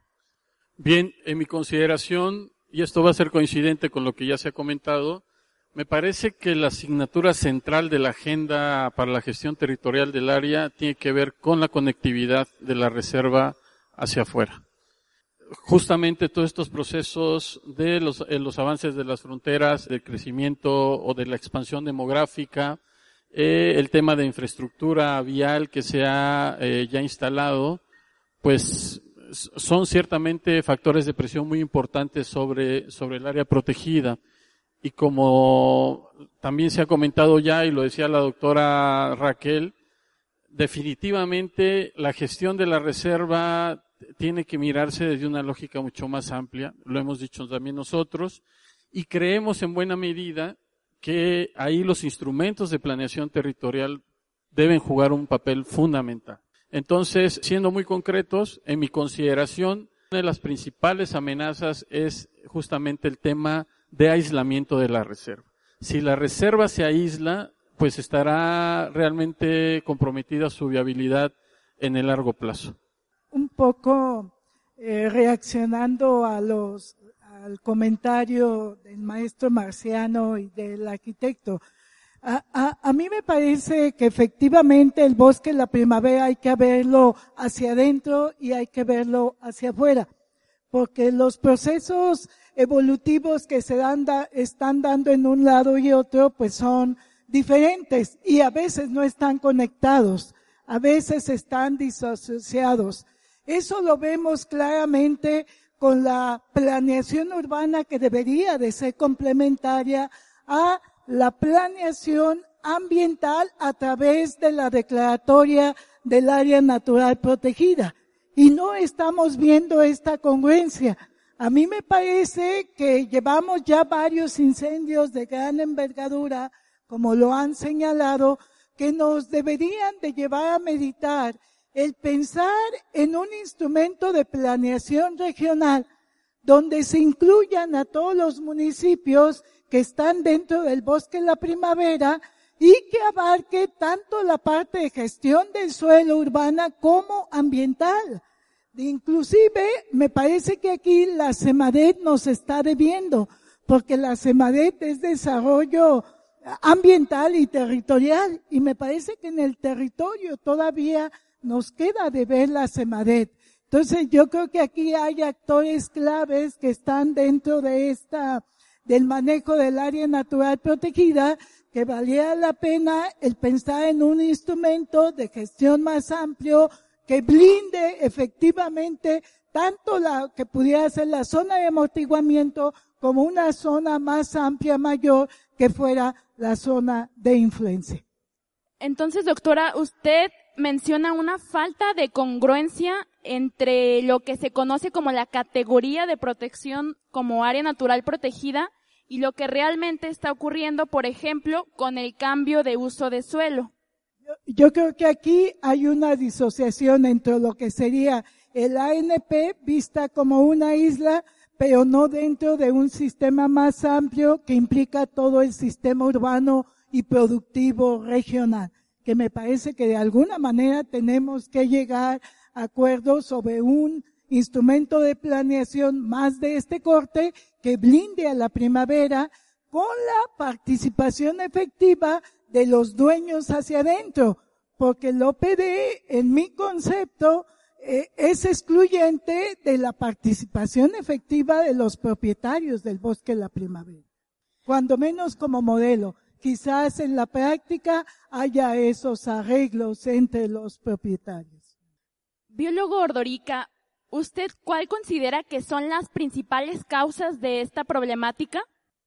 Bien, en mi consideración, y esto va a ser coincidente con lo que ya se ha comentado, me parece que la asignatura central de la agenda para la gestión territorial del área tiene que ver con la conectividad de la reserva hacia afuera. Justamente todos estos procesos de los avances de las fronteras, del crecimiento o de la expansión demográfica, el tema de infraestructura vial que se ha ya instalado, pues son ciertamente factores de presión muy importantes sobre el área protegida. Y como también se ha comentado ya, y lo decía la doctora Raquel, definitivamente la gestión de la reserva tiene que mirarse desde una lógica mucho más amplia, lo hemos dicho también nosotros, y creemos en buena medida que ahí los instrumentos de planeación territorial deben jugar un papel fundamental. Entonces, siendo muy concretos, en mi consideración, una de las principales amenazas es justamente el tema de aislamiento de la reserva. Si la reserva se aísla, pues estará realmente comprometida su viabilidad en el largo plazo. Un poco reaccionando al comentario del maestro Marciano y del arquitecto. A mí me parece que efectivamente el bosque en la primavera hay que verlo hacia adentro y hay que verlo hacia afuera, porque los procesos evolutivos que están dando en un lado y otro pues son diferentes y a veces no están conectados, a veces están disasociados. Eso lo vemos claramente con la planeación urbana que debería de ser complementaria a la planeación ambiental a través de la declaratoria del área natural protegida. Y no estamos viendo esta congruencia. A mí me parece que llevamos ya varios incendios de gran envergadura, como lo han señalado, que nos deberían de llevar a meditar el pensar en un instrumento de planeación regional donde se incluyan a todos los municipios que están dentro del bosque en la primavera y que abarque tanto la parte de gestión del suelo urbana como ambiental. Inclusive, me parece que aquí la CEMADET nos está debiendo, porque la CEMADET es desarrollo ambiental y territorial, y me parece que en el territorio todavía nos queda de ver la CEMADET. Entonces, yo creo que aquí hay actores claves que están dentro de del manejo del área natural protegida, que valía la pena el pensar en un instrumento de gestión más amplio que blinde efectivamente tanto la que pudiera ser la zona de amortiguamiento como una zona más amplia, mayor, que fuera la zona de influencia. Entonces, doctora, usted menciona una falta de congruencia entre lo que se conoce como la categoría de protección como área natural protegida y lo que realmente está ocurriendo, por ejemplo, con el cambio de uso de suelo. Yo creo que aquí hay una disociación entre lo que sería el ANP vista como una isla, pero no dentro de un sistema más amplio que implica todo el sistema urbano y productivo regional, que me parece que de alguna manera tenemos que llegar a acuerdos sobre un instrumento de planeación más de este corte que blinde a la primavera con la participación efectiva de los dueños hacia adentro, porque el OPD, en mi concepto, es excluyente de la participación efectiva de los propietarios del bosque de la primavera, cuando menos como modelo. Quizás en la práctica haya esos arreglos entre los propietarios. Biólogo Ordorica, ¿usted cuál considera que son las principales causas de esta problemática?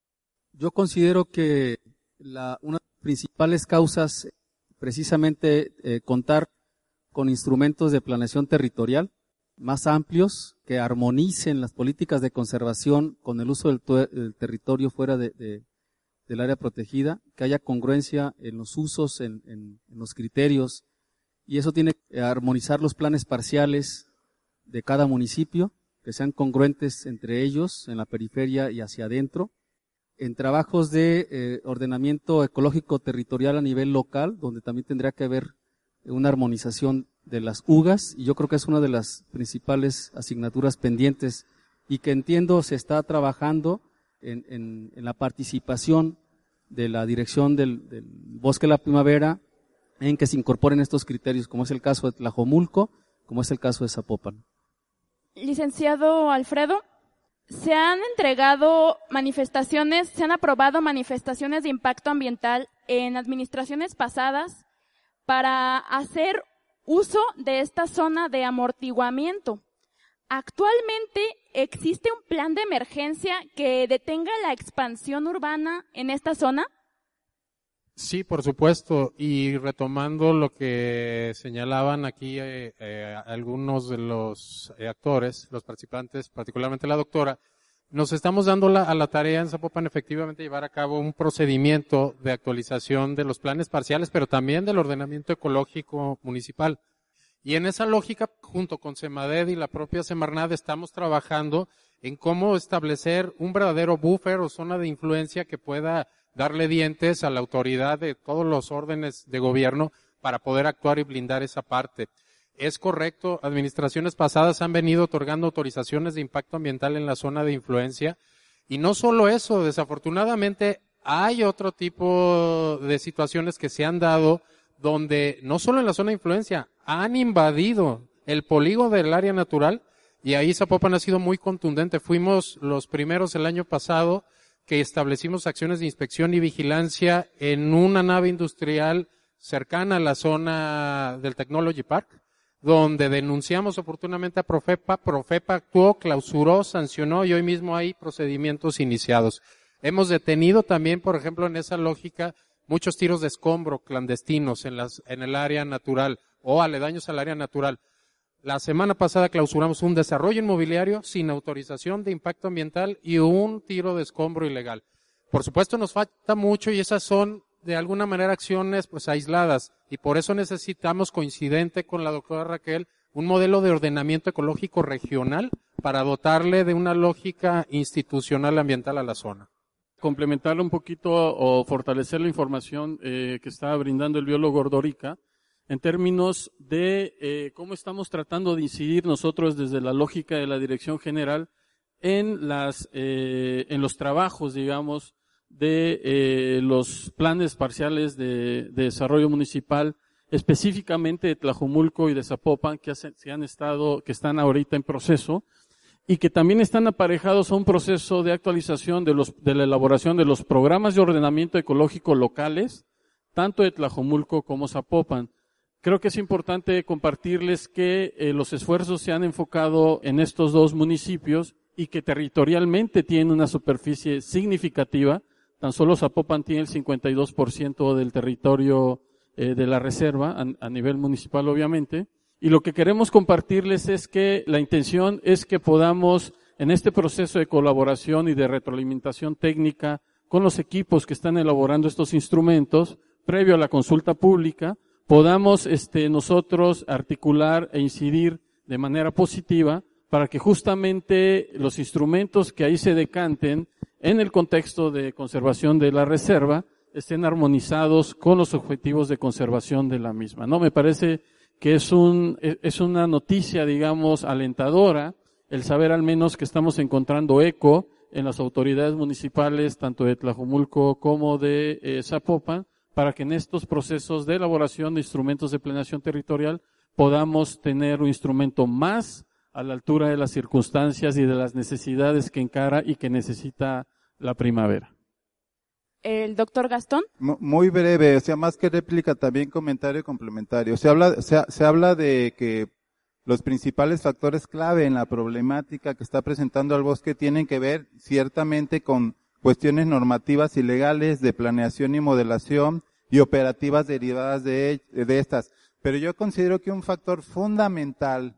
Yo considero que una de las principales causas precisamente contar con instrumentos de planeación territorial más amplios que armonicen las políticas de conservación con el uso del territorio fuera del área protegida, que haya congruencia en los usos, en los criterios, y eso tiene que armonizar los planes parciales de cada municipio, que sean congruentes entre ellos, en la periferia y hacia adentro. En trabajos de ordenamiento ecológico territorial a nivel local, donde también tendría que haber una armonización de las UGAs, y yo creo que es una de las principales asignaturas pendientes, y que entiendo se está trabajando en la participación de la dirección del Bosque de la Primavera, en que se incorporen estos criterios, como es el caso de Tlajomulco, como es el caso de Zapopan. Licenciado Alfredo, se han entregado manifestaciones, se han aprobado manifestaciones de impacto ambiental en administraciones pasadas para hacer uso de esta zona de amortiguamiento. ¿Actualmente existe un plan de emergencia que detenga la expansión urbana en esta zona? Sí, por supuesto, y retomando lo que señalaban aquí algunos de los actores, los participantes, particularmente la doctora, nos estamos dando a la tarea en Zapopan efectivamente llevar a cabo un procedimiento de actualización de los planes parciales, pero también del ordenamiento ecológico municipal. Y en esa lógica, junto con Semaded y la propia Semarnat, estamos trabajando en cómo establecer un verdadero buffer o zona de influencia que pueda darle dientes a la autoridad de todos los órdenes de gobierno para poder actuar y blindar esa parte. Es correcto, administraciones pasadas han venido otorgando autorizaciones de impacto ambiental en la zona de influencia, y no solo eso, desafortunadamente hay otro tipo de situaciones que se han dado donde no solo en la zona de influencia han invadido el polígono del área natural, y ahí Zapopan ha sido muy contundente. Fuimos los primeros el año pasado que establecimos acciones de inspección y vigilancia en una nave industrial cercana a la zona del Technology Park, donde denunciamos oportunamente a Profepa. Profepa actuó, clausuró, sancionó, y hoy mismo hay procedimientos iniciados. Hemos detenido también, por ejemplo, en esa lógica, muchos tiros de escombro clandestinos en el área natural o aledaños al área natural. La semana pasada clausuramos un desarrollo inmobiliario sin autorización de impacto ambiental y un tiro de escombro ilegal. Por supuesto nos falta mucho, y esas son de alguna manera acciones pues aisladas, y por eso necesitamos, coincidente con la doctora Raquel, un modelo de ordenamiento ecológico regional para dotarle de una lógica institucional ambiental a la zona. Complementar un poquito o fortalecer la información que está brindando el biólogo Ordorica en términos de cómo estamos tratando de incidir nosotros desde la lógica de la Dirección General en los trabajos, digamos, de los planes parciales de desarrollo municipal, específicamente de Tlajomulco y de Zapopan, que están ahorita en proceso, y que también están aparejados a un proceso de actualización de la elaboración de los programas de ordenamiento ecológico locales, tanto de Tlajomulco como Zapopan. Creo que es importante compartirles que los esfuerzos se han enfocado en estos dos municipios y que territorialmente tienen una superficie significativa. Tan solo Zapopan tiene el 52% del territorio de la reserva a nivel municipal, obviamente. Y lo que queremos compartirles es que la intención es que podamos, en este proceso de colaboración y de retroalimentación técnica con los equipos que están elaborando estos instrumentos, previo a la consulta pública, podamos nosotros articular e incidir de manera positiva para que justamente los instrumentos que ahí se decanten en el contexto de conservación de la reserva estén armonizados con los objetivos de conservación de la misma, ¿no? Me parece que es una noticia, digamos, alentadora el saber al menos que estamos encontrando eco en las autoridades municipales, tanto de Tlajomulco como de Zapopan, para que en estos procesos de elaboración de instrumentos de planeación territorial podamos tener un instrumento más a la altura de las circunstancias y de las necesidades que encara y que necesita la primavera. El doctor Gastón. Muy breve, o sea, más que réplica, también comentario complementario. Se habla de que los principales factores clave en la problemática que está presentando el bosque tienen que ver ciertamente con cuestiones normativas y legales de planeación y modelación y operativas derivadas de estas. Pero yo considero que un factor fundamental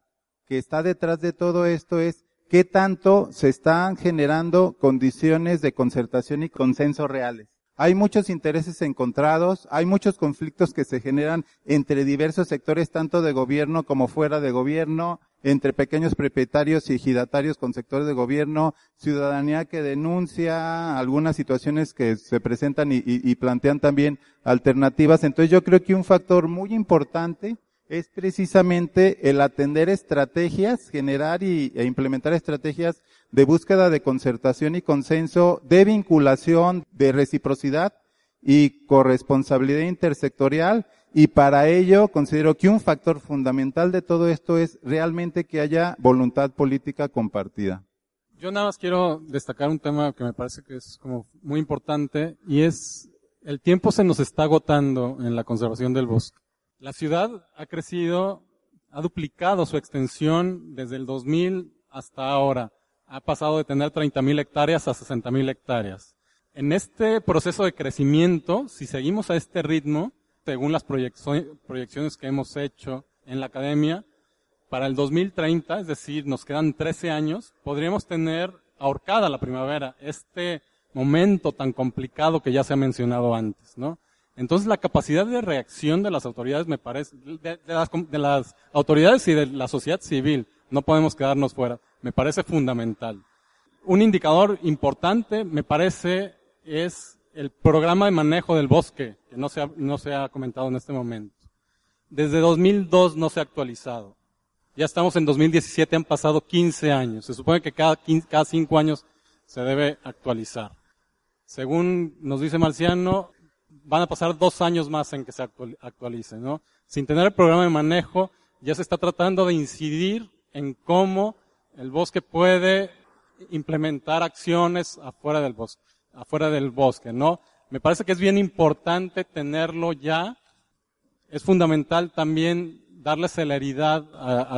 que está detrás de todo esto es qué tanto se están generando condiciones de concertación y consenso reales. Hay muchos intereses encontrados, hay muchos conflictos que se generan entre diversos sectores, tanto de gobierno como fuera de gobierno, entre pequeños propietarios y ejidatarios con sectores de gobierno, ciudadanía que denuncia algunas situaciones que se presentan y plantean también alternativas. Entonces yo creo que un factor muy importante es precisamente el atender estrategias, generar e implementar estrategias de búsqueda de concertación y consenso, de vinculación, de reciprocidad y corresponsabilidad intersectorial. Y para ello considero que un factor fundamental de todo esto es realmente que haya voluntad política compartida. Yo nada más quiero destacar un tema que me parece que es como muy importante, y es el tiempo se nos está agotando en la conservación del bosque. La ciudad ha crecido, ha duplicado su extensión desde el 2000 hasta ahora. Ha pasado de tener 30,000 hectáreas a 60,000 hectáreas. En este proceso de crecimiento, si seguimos a este ritmo, según las proyecciones que hemos hecho en la academia, para el 2030, es decir, nos quedan 13 años, podríamos tener ahorcada la primavera, este momento tan complicado que ya se ha mencionado antes, ¿no? Entonces la capacidad de reacción de las autoridades, me parece, de las autoridades y de la sociedad civil, no podemos quedarnos fuera, me parece fundamental. Un indicador importante, me parece, es el programa de manejo del bosque, que no se ha comentado en este momento. Desde 2002 no se ha actualizado. Ya estamos en 2017, han pasado 15 años. Se supone que cada 5 años se debe actualizar. Según nos dice Marciano, van a pasar 2 años más en que se actualice, ¿no? Sin tener el programa de manejo, ya se está tratando de incidir en cómo el bosque puede implementar acciones afuera del bosque, ¿no? Me parece que es bien importante tenerlo ya. Es fundamental también darle celeridad a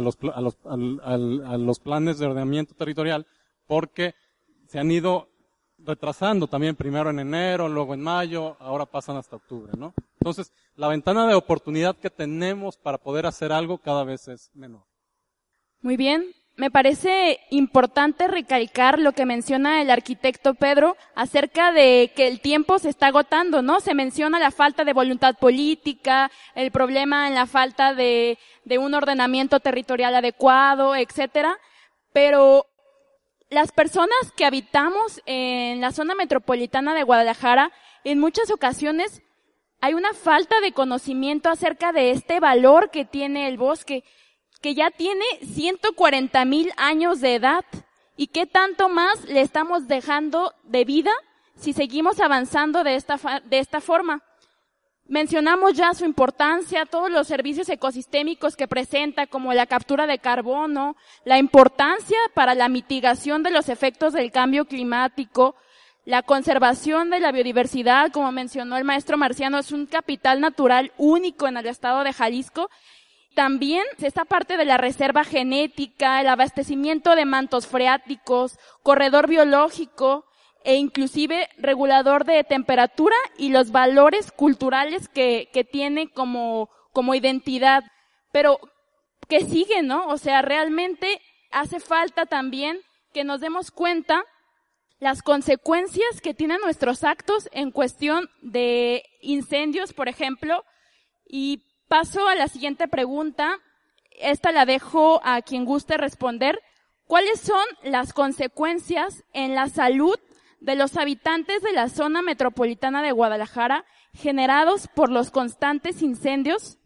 los planes de ordenamiento territorial, porque se han ido retrasando también, primero en enero, luego en mayo, ahora pasan hasta octubre, ¿no? Entonces, la ventana de oportunidad que tenemos para poder hacer algo cada vez es menor. Muy bien. Me parece importante recalcar lo que menciona el arquitecto Pedro acerca de que el tiempo se está agotando, ¿no? Se menciona la falta de voluntad política, el problema en la falta de un ordenamiento territorial adecuado, etcétera. Pero las personas que habitamos en la zona metropolitana de Guadalajara, en muchas ocasiones hay una falta de conocimiento acerca de este valor que tiene el bosque, que ya tiene 140,000 años de edad. ¿Y qué tanto más le estamos dejando de vida si seguimos avanzando de esta forma? Mencionamos ya su importancia, todos los servicios ecosistémicos que presenta, como la captura de carbono, la importancia para la mitigación de los efectos del cambio climático, la conservación de la biodiversidad, como mencionó el maestro Marciano, es un capital natural único en el estado de Jalisco. También esta parte de la reserva genética, el abastecimiento de mantos freáticos, corredor biológico e inclusive regulador de temperatura y los valores culturales que tiene como identidad. Pero que sigue, ¿no? O sea, realmente hace falta también que nos demos cuenta las consecuencias que tienen nuestros actos en cuestión de incendios, por ejemplo, y paso a la siguiente pregunta. Esta la dejo a quien guste responder. ¿Cuáles son las consecuencias en la salud de los habitantes de la zona metropolitana de Guadalajara generados por los constantes incendios?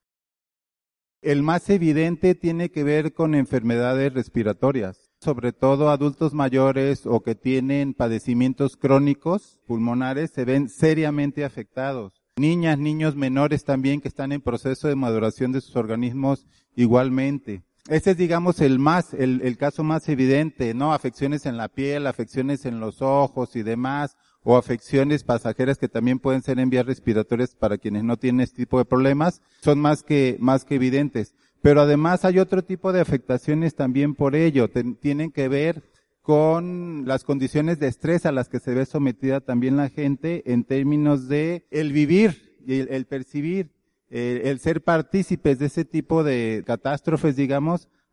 El más evidente tiene que ver con enfermedades respiratorias, sobre todo adultos mayores o que tienen padecimientos crónicos pulmonares se ven seriamente afectados. Niñas, niños menores también que están en proceso de maduración de sus organismos igualmente. Este es, digamos, el caso más evidente, ¿no? Afecciones en la piel, afecciones en los ojos y demás, o afecciones pasajeras que también pueden ser en vías respiratorias para quienes no tienen este tipo de problemas, son más que evidentes. Pero además hay otro tipo de afectaciones también por ello, tienen que ver con las condiciones de estrés a las que se ve sometida también la gente en términos de el vivir y el percibir, el ser partícipes de ese tipo de catástrofes, digamos,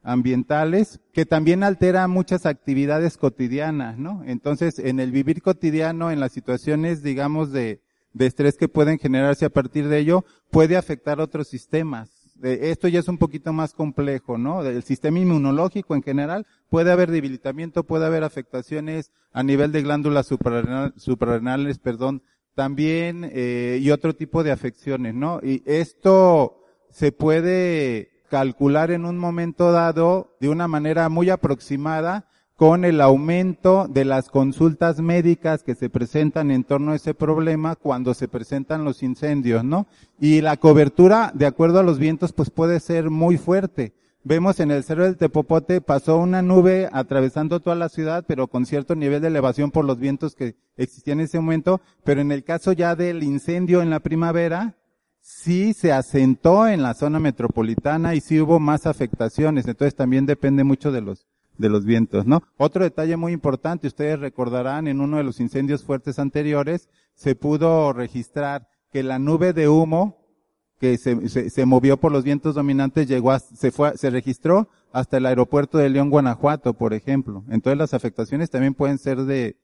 ambientales, que también altera muchas actividades cotidianas, ¿no? Entonces, en el vivir cotidiano, en las situaciones, digamos, de estrés que pueden generarse a partir de ello, puede afectar otros sistemas. Esto ya es un poquito más complejo, ¿no? El sistema inmunológico en general, puede haber debilitamiento, puede haber afectaciones a nivel de glándulas suprarrenales, también, y otro tipo de afecciones, ¿no? Y esto se puede calcular en un momento dado de una manera muy aproximada con el aumento de las consultas médicas que se presentan en torno a ese problema cuando se presentan los incendios, ¿no? Y la cobertura, de acuerdo a los vientos, pues puede ser muy fuerte. Vemos en el Cerro del Tepopote pasó una nube atravesando toda la ciudad, pero con cierto nivel de elevación por los vientos que existían en ese momento, pero en el caso ya del incendio en la primavera, sí se asentó en la zona metropolitana y sí hubo más afectaciones, entonces también depende mucho de los vientos, ¿no? Otro detalle muy importante, ustedes recordarán, en uno de los incendios fuertes anteriores, se pudo registrar que la nube de humo que se movió por los vientos dominantes se registró hasta el aeropuerto de León, Guanajuato, por ejemplo. Entonces las afectaciones también pueden ser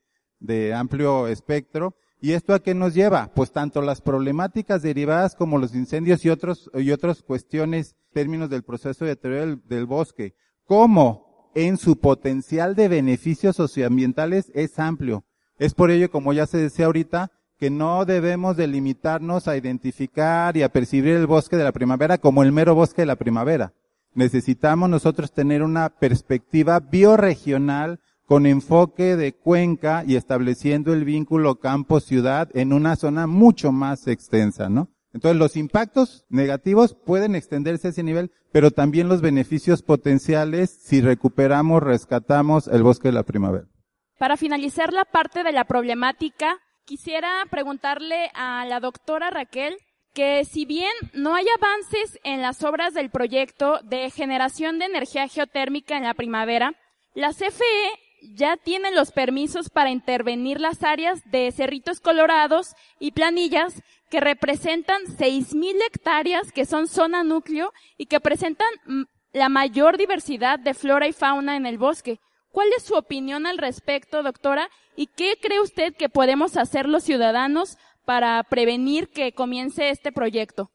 de amplio espectro. ¿Y esto a qué nos lleva? Pues tanto las problemáticas derivadas como los incendios y otras cuestiones, términos del proceso de deterioro del bosque, como en su potencial de beneficios socioambientales es amplio. Es por ello, como ya se decía ahorita, que no debemos de limitarnos a identificar y a percibir el bosque de la primavera como el mero bosque de la primavera. Necesitamos nosotros tener una perspectiva bioregional con enfoque de cuenca y estableciendo el vínculo campo-ciudad en una zona mucho más extensa, ¿no? Entonces los impactos negativos pueden extenderse a ese nivel, pero también los beneficios potenciales si recuperamos, rescatamos el bosque de la primavera. Para finalizar la parte de la problemática, quisiera preguntarle a la doctora Raquel que si bien no hay avances en las obras del proyecto de generación de energía geotérmica en la primavera, la CFE ya tiene los permisos para intervenir las áreas de Cerritos Colorados y Planillas que representan 6,000 hectáreas que son zona núcleo y que presentan la mayor diversidad de flora y fauna en el bosque. ¿Cuál es su opinión al respecto, doctora? ¿Y qué cree usted que podemos hacer los ciudadanos para prevenir que comience este proyecto?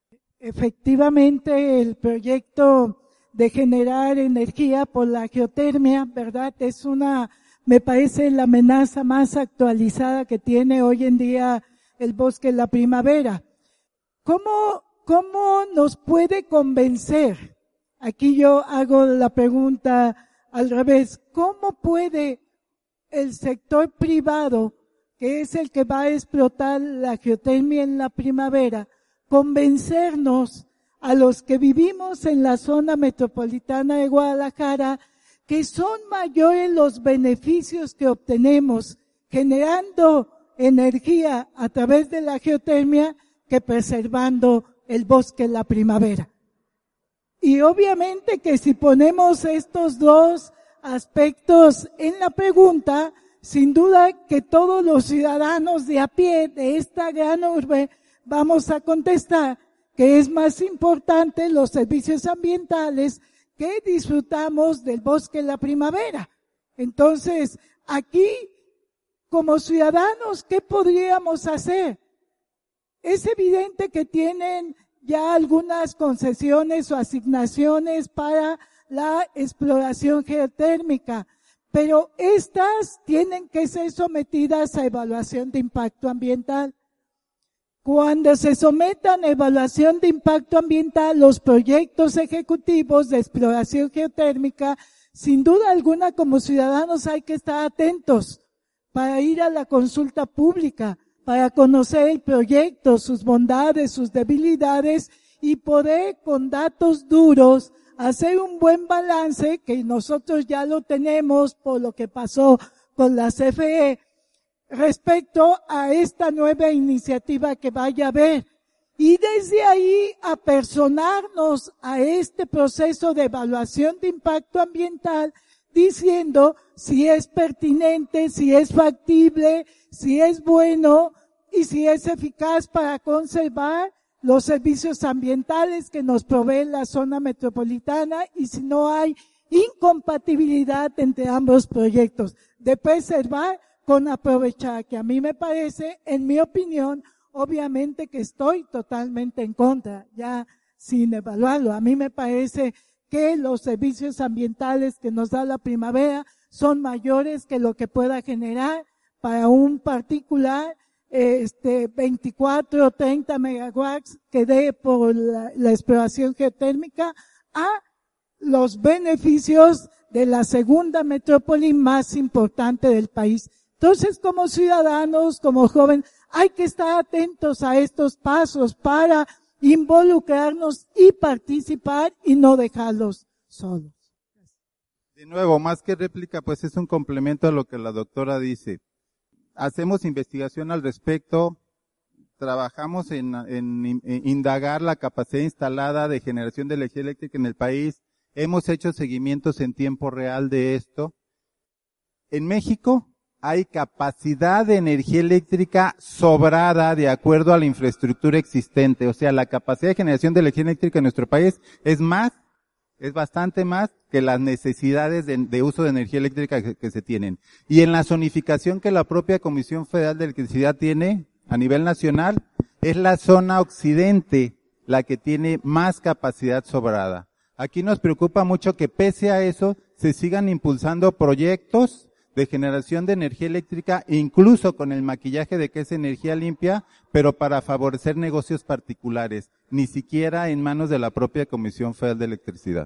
Efectivamente, el proyecto de generar energía por la geotermia, ¿verdad? Me parece la amenaza más actualizada que tiene hoy en día el bosque de la primavera. ¿Cómo nos puede convencer? Aquí yo hago la pregunta al revés. ¿Cómo puede el sector privado, que es el que va a explotar la geotermia en la primavera, convencernos a los que vivimos en la zona metropolitana de Guadalajara que son mayores los beneficios que obtenemos generando energía a través de la geotermia que preservando el bosque en la primavera? Y obviamente que si ponemos estos dos aspectos en la pregunta, sin duda que todos los ciudadanos de a pie de esta gran urbe vamos a contestar que es más importante los servicios ambientales que disfrutamos del bosque en la primavera. Entonces, aquí, como ciudadanos, ¿qué podríamos hacer? Es evidente que tienen ya algunas concesiones o asignaciones para la exploración geotérmica, pero estas tienen que ser sometidas a evaluación de impacto ambiental. Cuando se sometan a evaluación de impacto ambiental los proyectos ejecutivos de exploración geotérmica, sin duda alguna como ciudadanos hay que estar atentos para ir a la consulta pública, para conocer el proyecto, sus bondades, sus debilidades y poder con datos duros hacer un buen balance, que nosotros ya lo tenemos por lo que pasó con la CFE, respecto a esta nueva iniciativa que vaya a haber. Y desde ahí apersonarnos a este proceso de evaluación de impacto ambiental diciendo si es pertinente, si es factible, si es bueno y si es eficaz para conservar los servicios ambientales que nos provee la zona metropolitana y si no hay incompatibilidad entre ambos proyectos, de preservar con aprovechar, que a mí me parece, en mi opinión, obviamente que estoy totalmente en contra, ya sin evaluarlo. A mí me parece que los servicios ambientales que nos da la primavera son mayores que lo que pueda generar para un particular 24 o 30 megawatts que dé por la exploración geotérmica a los beneficios de la segunda metrópoli más importante del país. Entonces, como ciudadanos, como jóvenes, hay que estar atentos a estos pasos para involucrarnos y participar y no dejarlos solos. De nuevo, más que réplica, pues es un complemento a lo que la doctora dice. Hacemos investigación al respecto, trabajamos en indagar la capacidad instalada de generación de energía eléctrica en el país, hemos hecho seguimientos en tiempo real de esto. En México hay capacidad de energía eléctrica sobrada de acuerdo a la infraestructura existente, o sea, la capacidad de generación de energía eléctrica en nuestro país es bastante más que las necesidades de uso de energía eléctrica que se tienen. Y en la zonificación que la propia Comisión Federal de Electricidad tiene a nivel nacional, es la zona occidente la que tiene más capacidad sobrada. Aquí nos preocupa mucho que pese a eso se sigan impulsando proyectos de generación de energía eléctrica, incluso con el maquillaje de que es energía limpia, pero para favorecer negocios particulares, ni siquiera en manos de la propia Comisión Federal de Electricidad.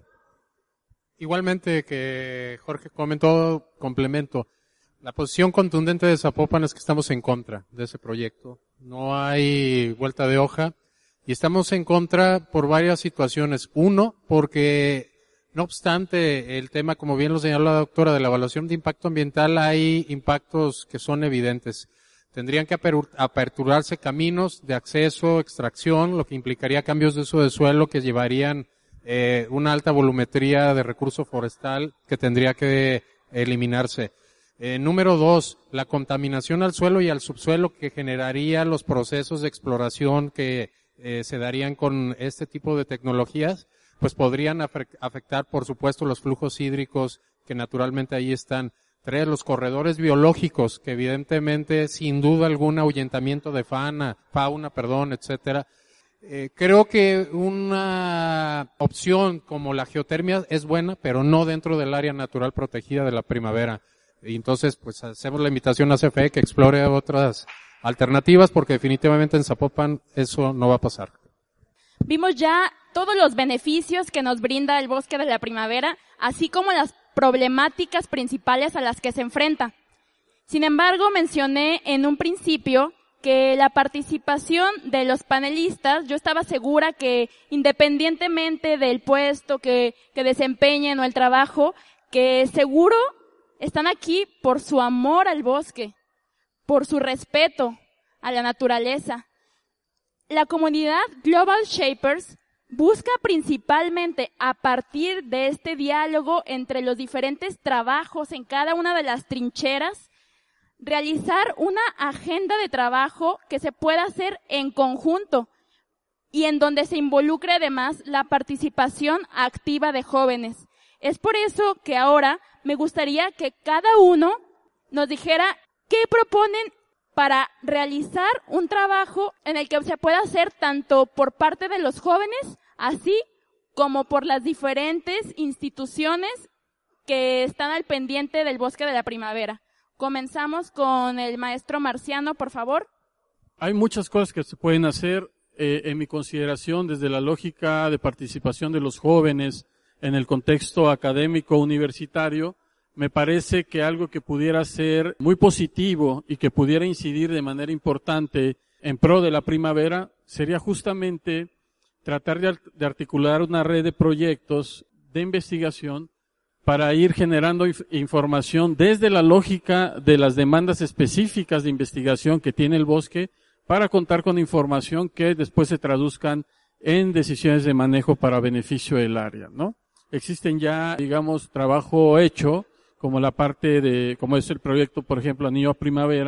Igualmente que Jorge comentó, complemento, la posición contundente de Zapopan es que estamos en contra de ese proyecto. No hay vuelta de hoja y estamos en contra por varias situaciones. Uno, porque no obstante el tema, como bien lo señaló la doctora, de la evaluación de impacto ambiental, hay impactos que son evidentes. Tendrían que aperturarse caminos de acceso, extracción, lo que implicaría cambios de uso de suelo que llevarían una alta volumetría de recurso forestal que tendría que eliminarse. Número 2, la contaminación al suelo y al subsuelo que generaría los procesos de exploración que se darían con este tipo de tecnologías, pues podrían afectar, por supuesto, los flujos hídricos que naturalmente ahí están. 3, los corredores biológicos, que evidentemente, sin duda alguna, ahuyentamiento de fauna, etcétera. Creo que una opción como la geotermia es buena, pero no dentro del área natural protegida de la primavera. Y entonces, pues hacemos la invitación a CFE que explore otras alternativas, porque definitivamente en Zapopan eso no va a pasar. Vimos ya todos los beneficios que nos brinda el bosque de la primavera, así como las problemáticas principales a las que se enfrenta. Sin embargo, mencioné en un principio que la participación de los panelistas, yo estaba segura que independientemente del puesto que desempeñen o el trabajo, que seguro están aquí por su amor al bosque, por su respeto a la naturaleza. La comunidad Global Shapers busca principalmente, a partir de este diálogo entre los diferentes trabajos en cada una de las trincheras, realizar una agenda de trabajo que se pueda hacer en conjunto y en donde se involucre además la participación activa de jóvenes. Es por eso que ahora me gustaría que cada uno nos dijera qué proponen para realizar un trabajo en el que se pueda hacer tanto por parte de los jóvenes, así como por las diferentes instituciones que están al pendiente del bosque de la primavera. Comenzamos con el maestro Marciano, por favor. Hay muchas cosas que se pueden hacer, en mi consideración, desde la lógica de participación de los jóvenes en el contexto académico universitario. Me parece que algo que pudiera ser muy positivo y que pudiera incidir de manera importante en pro de la primavera sería justamente tratar de articular una red de proyectos de investigación para ir generando información desde la lógica de las demandas específicas de investigación que tiene el bosque, para contar con información que después se traduzcan en decisiones de manejo para beneficio del área, ¿no? Existen ya, digamos, trabajo hecho, como la parte como es el proyecto, por ejemplo, Anillo a Primavera,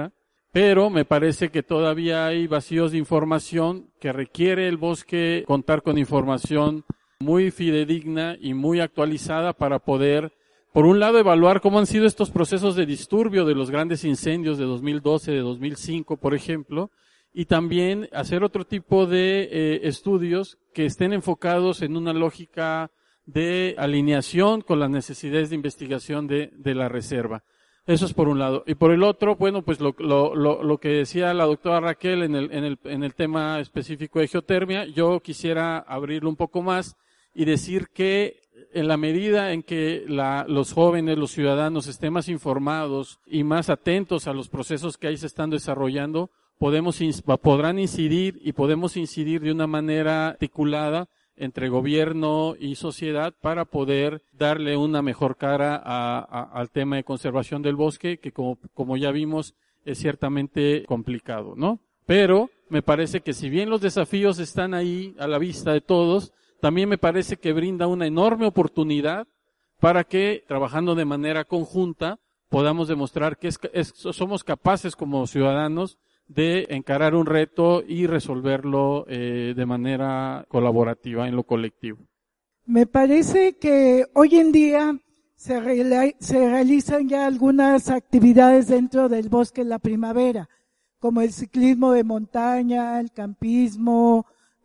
pero me parece que todavía hay vacíos de información que requiere el bosque contar con información muy fidedigna y muy actualizada para poder, por un lado, evaluar cómo han sido estos procesos de disturbio de los grandes incendios de 2012, de 2005, por ejemplo, y también hacer otro tipo de estudios que estén enfocados en una lógica de alineación con las necesidades de investigación de la reserva. Eso es por un lado. Y por el otro, bueno, pues lo que decía la doctora Raquel en el tema específico de geotermia, yo quisiera abrirlo un poco más y decir que en la medida en que los jóvenes, los ciudadanos estén más informados y más atentos a los procesos que ahí se están desarrollando, podrán incidir y podemos incidir de una manera articulada entre gobierno y sociedad para poder darle una mejor cara al tema de conservación del bosque, que como ya vimos es ciertamente complicado, ¿no? Pero me parece que si bien los desafíos están ahí a la vista de todos, también me parece que brinda una enorme oportunidad para que, trabajando de manera conjunta, podamos demostrar que somos capaces como ciudadanos de encarar un reto y resolverlo de manera colaborativa en lo colectivo. Me parece que hoy en día se realizan ya algunas actividades dentro del bosque en la primavera, como el ciclismo de montaña, el campismo,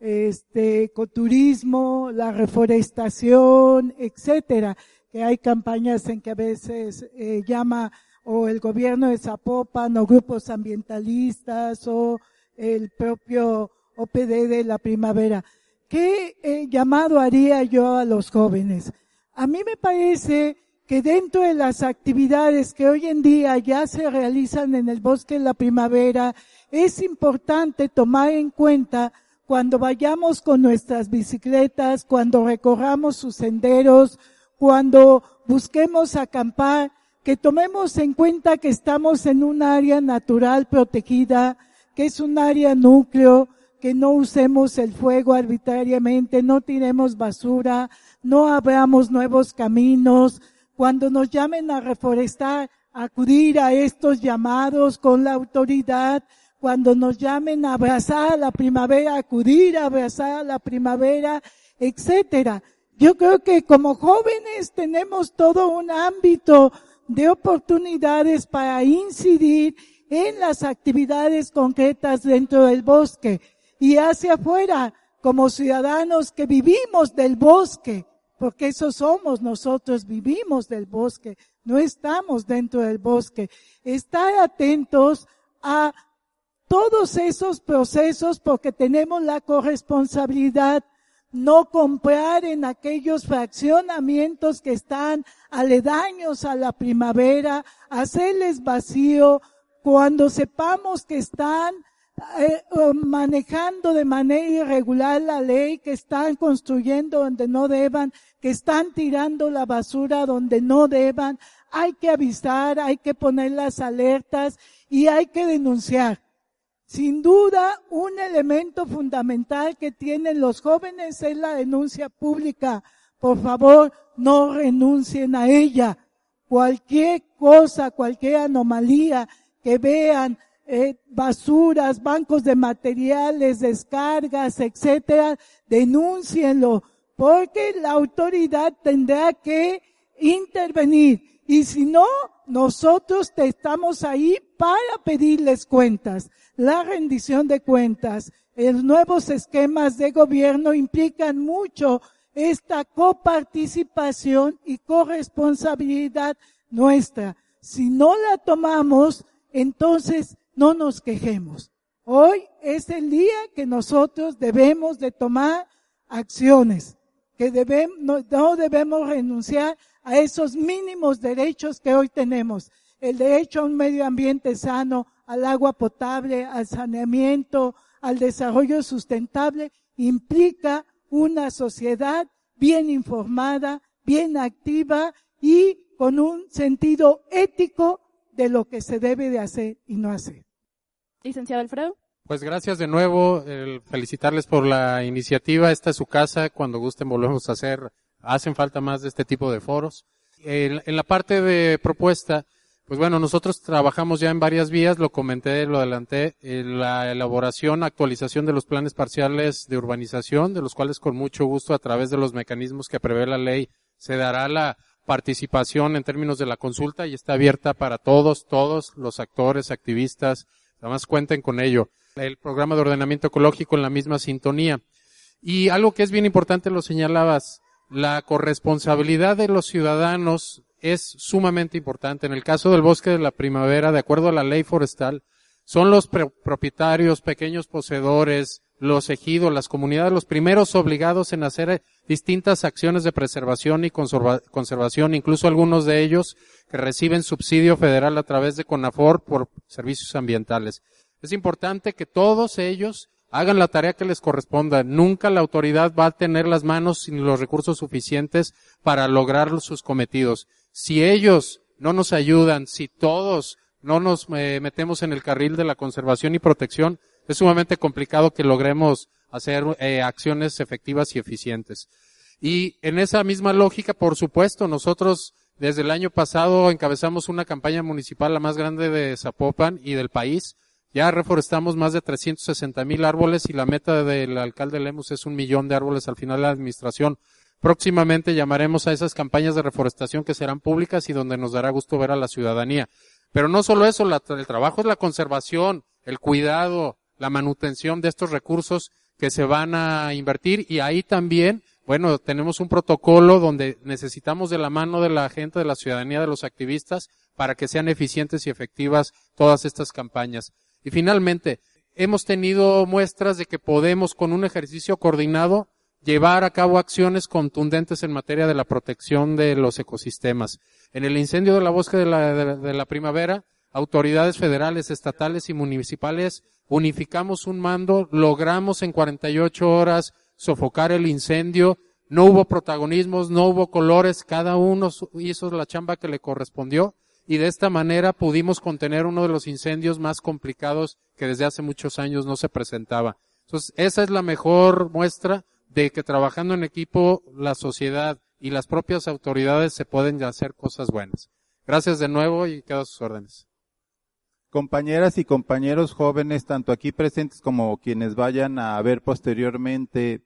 ecoturismo, la reforestación, etcétera, que hay campañas en que a veces llama o el gobierno de Zapopan o grupos ambientalistas o el propio OPD de la primavera. ¿Qué llamado haría yo a los jóvenes? A mí me parece que dentro de las actividades que hoy en día ya se realizan en el bosque en la primavera, es importante tomar en cuenta cuando vayamos con nuestras bicicletas, cuando recorramos sus senderos, cuando busquemos acampar, que tomemos en cuenta que estamos en un área natural protegida, que es un área núcleo, que no usemos el fuego arbitrariamente, no tiremos basura, no abramos nuevos caminos. Cuando nos llamen a reforestar, acudir a estos llamados con la autoridad. Cuando nos llamen a abrazar a la primavera, acudir a abrazar a la primavera, etcétera. Yo creo que como jóvenes tenemos todo un ámbito de oportunidades para incidir en las actividades concretas dentro del bosque y hacia afuera, como ciudadanos que vivimos del bosque, porque eso somos nosotros, vivimos del bosque, no estamos dentro del bosque. Estar atentos a todos esos procesos porque tenemos la corresponsabilidad, no comprar en aquellos fraccionamientos que están aledaños a la primavera, hacerles vacío cuando sepamos que están manejando de manera irregular la ley, que están construyendo donde no deban, que están tirando la basura donde no deban. Hay que avisar, hay que poner las alertas y hay que denunciar. Sin duda, un elemento fundamental que tienen los jóvenes es la denuncia pública. Por favor, no renuncien a ella. Cualquier cosa, cualquier anomalía que vean, basuras, bancos de materiales, descargas, etcétera, denúncienlo, porque la autoridad tendrá que intervenir. Y si no, nosotros estamos ahí para pedirles cuentas. La rendición de cuentas, los nuevos esquemas de gobierno implican mucho esta coparticipación y corresponsabilidad nuestra. Si no la tomamos, entonces no nos quejemos. Hoy es el día que nosotros debemos de tomar acciones, que no debemos renunciar a esos mínimos derechos que hoy tenemos. El derecho a un medio ambiente sano, al agua potable, al saneamiento, al desarrollo sustentable, implica una sociedad bien informada, bien activa y con un sentido ético de lo que se debe de hacer y no hacer. Licenciado Alfredo. Pues gracias de nuevo, felicitarles por la iniciativa. Esta es su casa, cuando gusten volvemos a hacer, hacen falta más de este tipo de foros. En la parte de propuesta, Pues bueno, nosotros trabajamos ya en varias vías, lo comenté, lo adelanté, la elaboración, actualización de los planes parciales de urbanización, de los cuales con mucho gusto a través de los mecanismos que prevé la ley se dará la participación en términos de la consulta y está abierta para todos los actores, activistas, además cuenten con ello. El programa de ordenamiento ecológico en la misma sintonía. Y algo que es bien importante, lo señalabas, la corresponsabilidad de los ciudadanos es sumamente importante. En el caso del Bosque de la Primavera, de acuerdo a la ley forestal, son los propietarios, pequeños poseedores, los ejidos, las comunidades, los primeros obligados en hacer distintas acciones de preservación y conservación, incluso algunos de ellos que reciben subsidio federal a través de CONAFOR por servicios ambientales. Es importante que todos ellos hagan la tarea que les corresponda. Nunca la autoridad va a tener las manos sin los recursos suficientes para lograr sus cometidos. Si ellos no nos ayudan, si todos no nos metemos en el carril de la conservación y protección, es sumamente complicado que logremos hacer acciones efectivas y eficientes. Y en esa misma lógica, por supuesto, nosotros desde el año pasado encabezamos una campaña municipal, la más grande de Zapopan y del país. Ya reforestamos más de 360,000 árboles y la meta del alcalde Lemus es 1,000,000 de árboles al final de la administración. Próximamente llamaremos a esas campañas de reforestación que serán públicas y donde nos dará gusto ver a la ciudadanía. Pero no solo eso, el trabajo es la conservación, el cuidado, la manutención de estos recursos que se van a invertir y ahí también, bueno, tenemos un protocolo donde necesitamos de la mano de la gente, de la ciudadanía, de los activistas para que sean eficientes y efectivas todas estas campañas. Y finalmente, hemos tenido muestras de que podemos, con un ejercicio coordinado, llevar a cabo acciones contundentes en materia de la protección de los ecosistemas. En el incendio de la Bosque de la Primavera, autoridades federales, estatales y municipales unificamos un mando, logramos en 48 horas sofocar el incendio, no hubo protagonismos, no hubo colores, cada uno hizo la chamba que le correspondió. Y de esta manera pudimos contener uno de los incendios más complicados que desde hace muchos años no se presentaba. Entonces, esa es la mejor muestra de que trabajando en equipo, la sociedad y las propias autoridades se pueden hacer cosas buenas. Gracias de nuevo y quedo a sus órdenes. Compañeras y compañeros jóvenes, tanto aquí presentes como quienes vayan a ver posteriormente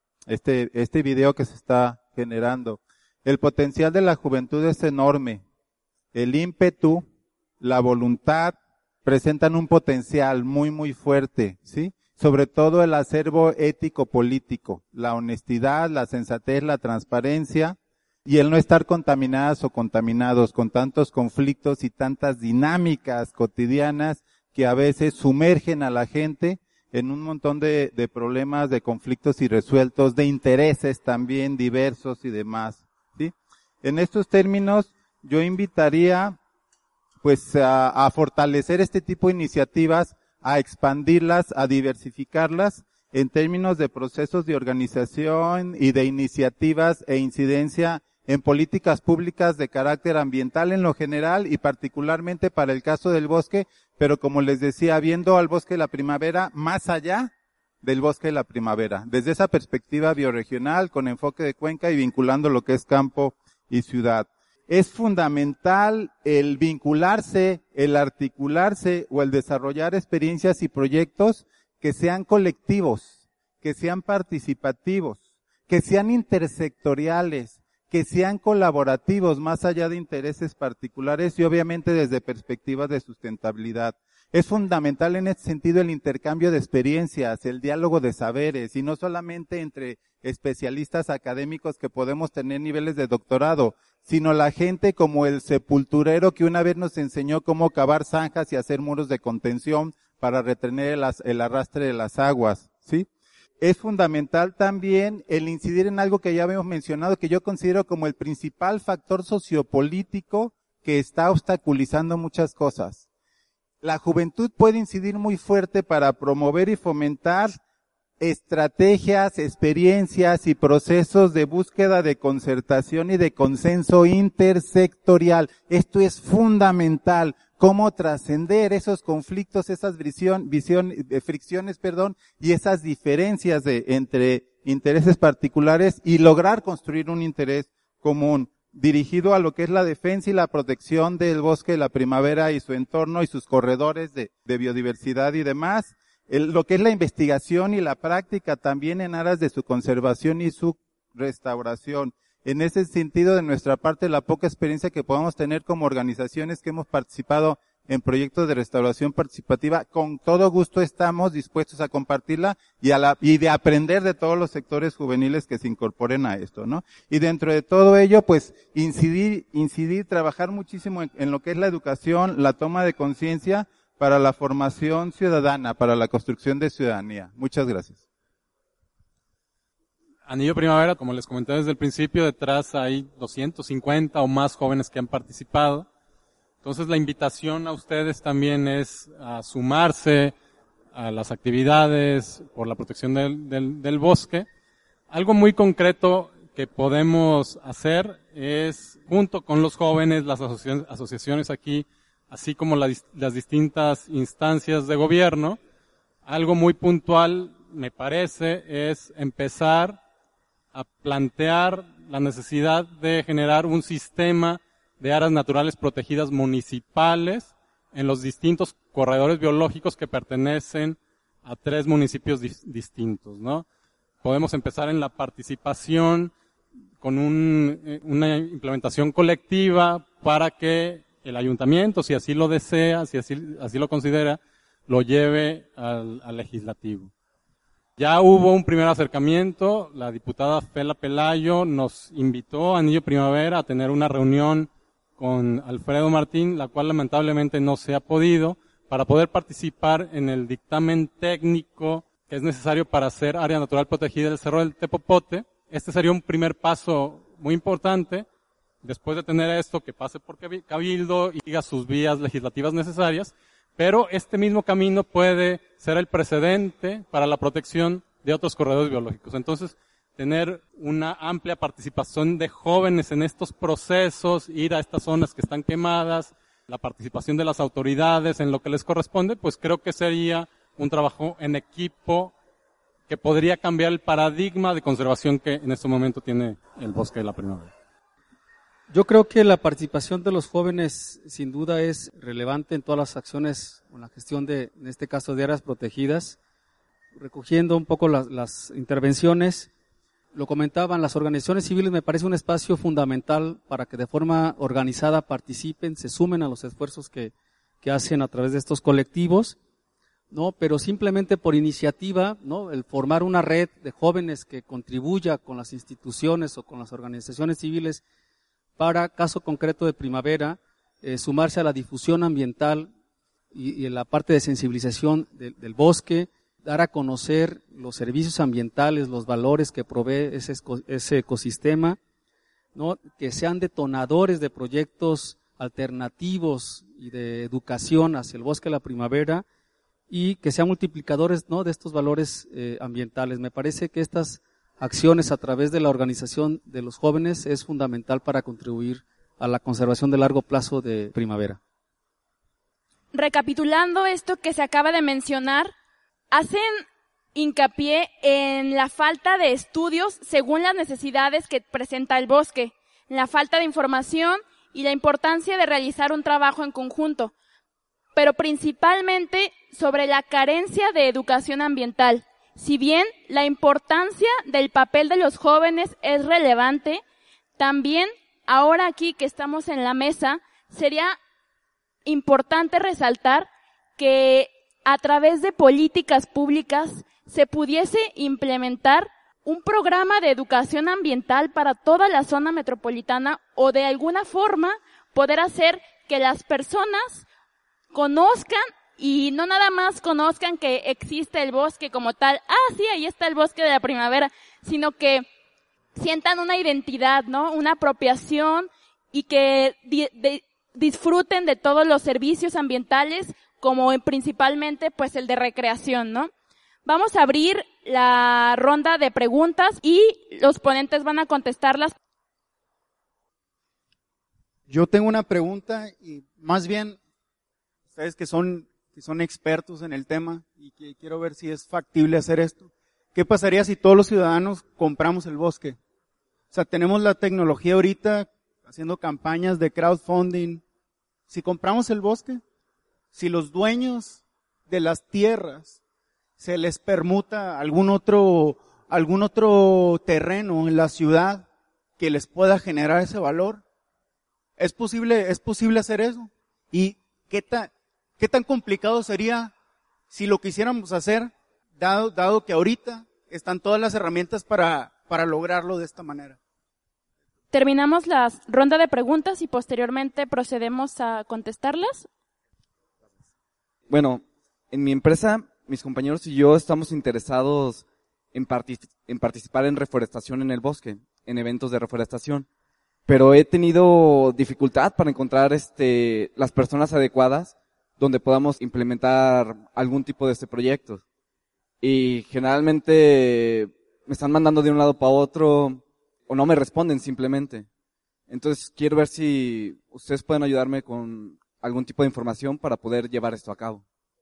este video que se está generando. El potencial de la juventud es enorme. El ímpetu, la voluntad, presentan un potencial muy, muy fuerte, ¿sí? Sobre todo el acervo ético-político, la honestidad, la sensatez, la transparencia y el no estar contaminadas o contaminados con tantos conflictos y tantas dinámicas cotidianas que a veces sumergen a la gente en un montón de problemas, de conflictos irresueltos, de intereses también diversos y demás, ¿sí? En estos términos, yo invitaría pues a fortalecer este tipo de iniciativas, a expandirlas, a diversificarlas en términos de procesos de organización y de iniciativas e incidencia en políticas públicas de carácter ambiental en lo general y particularmente para el caso del bosque, pero como les decía, viendo al Bosque de la Primavera más allá del Bosque de la Primavera, desde esa perspectiva bioregional con enfoque de cuenca y vinculando lo que es campo y ciudad. Es fundamental el vincularse, el articularse o el desarrollar experiencias y proyectos que sean colectivos, que sean participativos, que sean intersectoriales, que sean colaborativos más allá de intereses particulares y obviamente desde perspectivas de sustentabilidad. Es fundamental en este sentido el intercambio de experiencias, el diálogo de saberes y no solamente entre especialistas académicos que podemos tener niveles de doctorado, sino la gente como el sepulturero que una vez nos enseñó cómo cavar zanjas y hacer muros de contención para retener el arrastre de las aguas, ¿sí? Es fundamental también el incidir en algo que ya habíamos mencionado, que yo considero como el principal factor sociopolítico que está obstaculizando muchas cosas. La juventud puede incidir muy fuerte para promover y fomentar estrategias, experiencias y procesos de búsqueda de concertación y de consenso intersectorial. Esto es fundamental. Cómo trascender esos conflictos, esas fricciones, y esas diferencias entre intereses particulares y lograr construir un interés común. dirigido a lo que es la defensa y la protección del bosque de la primavera y su entorno y sus corredores de biodiversidad y demás. Lo que es la investigación y la práctica también en aras de su conservación y su restauración. En ese sentido, de nuestra parte, la poca experiencia que podamos tener como organizaciones que hemos participado en proyectos de restauración participativa, con todo gusto estamos dispuestos a compartirla y de aprender de todos los sectores juveniles que se incorporen a esto, ¿no? Y dentro de todo ello, pues, incidir, trabajar muchísimo en lo que es la educación, la toma de conciencia para la formación ciudadana, para la construcción de ciudadanía. Muchas gracias. Anillo Primavera, como les comenté desde el principio, detrás hay 250 o más jóvenes que han participado. Entonces la invitación a ustedes también es a sumarse a las actividades por la protección del bosque. Algo muy concreto que podemos hacer es, junto con los jóvenes, las asociaciones aquí, así como las distintas instancias de gobierno, algo muy puntual, me parece, es empezar a plantear la necesidad de generar un sistema de áreas naturales protegidas municipales en los distintos corredores biológicos que pertenecen a 3 municipios distintos, ¿no? Podemos empezar en la participación con una implementación colectiva para que el ayuntamiento, si así lo desea, si así lo considera, lo lleve al legislativo. Ya hubo un primer acercamiento, la diputada Fela Pelayo nos invitó a Anillo Primavera a tener una reunión con Alfredo Martín, la cual lamentablemente no se ha podido, para poder participar en el dictamen técnico que es necesario para hacer área natural protegida del Cerro del Tepopote. Este sería un primer paso muy importante. Después de tener esto, que pase por Cabildo y siga sus vías legislativas necesarias, pero este mismo camino puede ser el precedente para la protección de otros corredores biológicos. Entonces, tener una amplia participación de jóvenes en estos procesos, ir a estas zonas que están quemadas, la participación de las autoridades en lo que les corresponde, pues creo que sería un trabajo en equipo que podría cambiar el paradigma de conservación que en este momento tiene el bosque de la primavera. Yo creo que la participación de los jóvenes sin duda es relevante en todas las acciones, en la gestión en este caso de áreas protegidas, recogiendo un poco las intervenciones. Lo comentaban, las organizaciones civiles me parece un espacio fundamental para que de forma organizada participen, se sumen a los esfuerzos que hacen a través de estos colectivos, ¿no? Pero simplemente por iniciativa, ¿no? El formar una red de jóvenes que contribuya con las instituciones o con las organizaciones civiles para, caso concreto de Primavera, sumarse a la difusión ambiental y en la parte de sensibilización del bosque, dar a conocer los servicios ambientales, los valores que provee ese ecosistema, ¿no? Que sean detonadores de proyectos alternativos y de educación hacia el bosque de la primavera y que sean multiplicadores, ¿no? De estos valores ambientales. Me parece que estas acciones a través de la organización de los jóvenes es fundamental para contribuir a la conservación de largo plazo de Primavera. Recapitulando esto que se acaba de mencionar, hacen hincapié en la falta de estudios según las necesidades que presenta el bosque, en la falta de información y la importancia de realizar un trabajo en conjunto, pero principalmente sobre la carencia de educación ambiental. Si bien la importancia del papel de los jóvenes es relevante, también ahora aquí que estamos en la mesa, sería importante resaltar que a través de políticas públicas se pudiese implementar un programa de educación ambiental para toda la zona metropolitana o de alguna forma poder hacer que las personas conozcan y no nada más conozcan que existe el bosque como tal, sí, ahí está el bosque de la primavera, sino que sientan una identidad, ¿no? Una apropiación y que disfruten de todos los servicios ambientales como principalmente pues el de recreación, ¿no? Vamos a abrir la ronda de preguntas y los ponentes van a contestarlas. Yo tengo una pregunta y más bien ustedes que son expertos en el tema y que quiero ver si es factible hacer esto. ¿Qué pasaría si todos los ciudadanos compramos el bosque? O sea, tenemos la tecnología ahorita haciendo campañas de crowdfunding. Si compramos el bosque, si los dueños de las tierras se les permuta algún otro terreno en la ciudad que les pueda generar ese valor, ¿es posible hacer eso? ¿Y qué tan complicado sería si lo quisiéramos hacer, dado que ahorita están todas las herramientas para lograrlo de esta manera? Terminamos la ronda de preguntas y posteriormente procedemos a contestarlas. Bueno, en mi empresa, mis compañeros y yo estamos interesados en participar en reforestación en el bosque, en eventos de reforestación. Pero he tenido dificultad para encontrar las personas adecuadas donde podamos implementar algún tipo de proyecto. Y generalmente me están mandando de un lado para otro o no me responden simplemente. Entonces quiero ver si ustedes pueden ayudarme con algún tipo de información para poder llevar esto a cabo.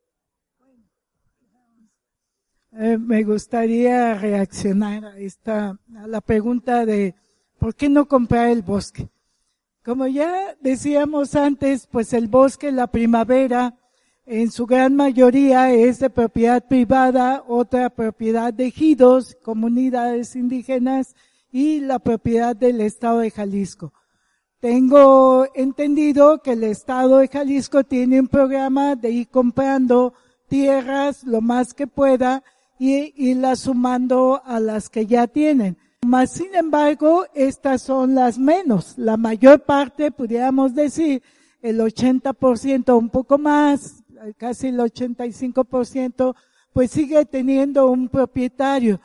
Me gustaría reaccionar a la pregunta de ¿por qué no comprar el bosque? Como ya decíamos antes, pues el bosque, la primavera, en su gran mayoría es de propiedad privada, otra propiedad de ejidos, comunidades indígenas y la propiedad del Estado de Jalisco. Tengo entendido que el Estado de Jalisco tiene un programa de ir comprando tierras lo más que pueda y irlas sumando a las que ya tienen. Mas, sin embargo, estas son las menos. La mayor parte, pudiéramos decir, el 80%, un poco más, casi el 85%, pues sigue teniendo un propietario.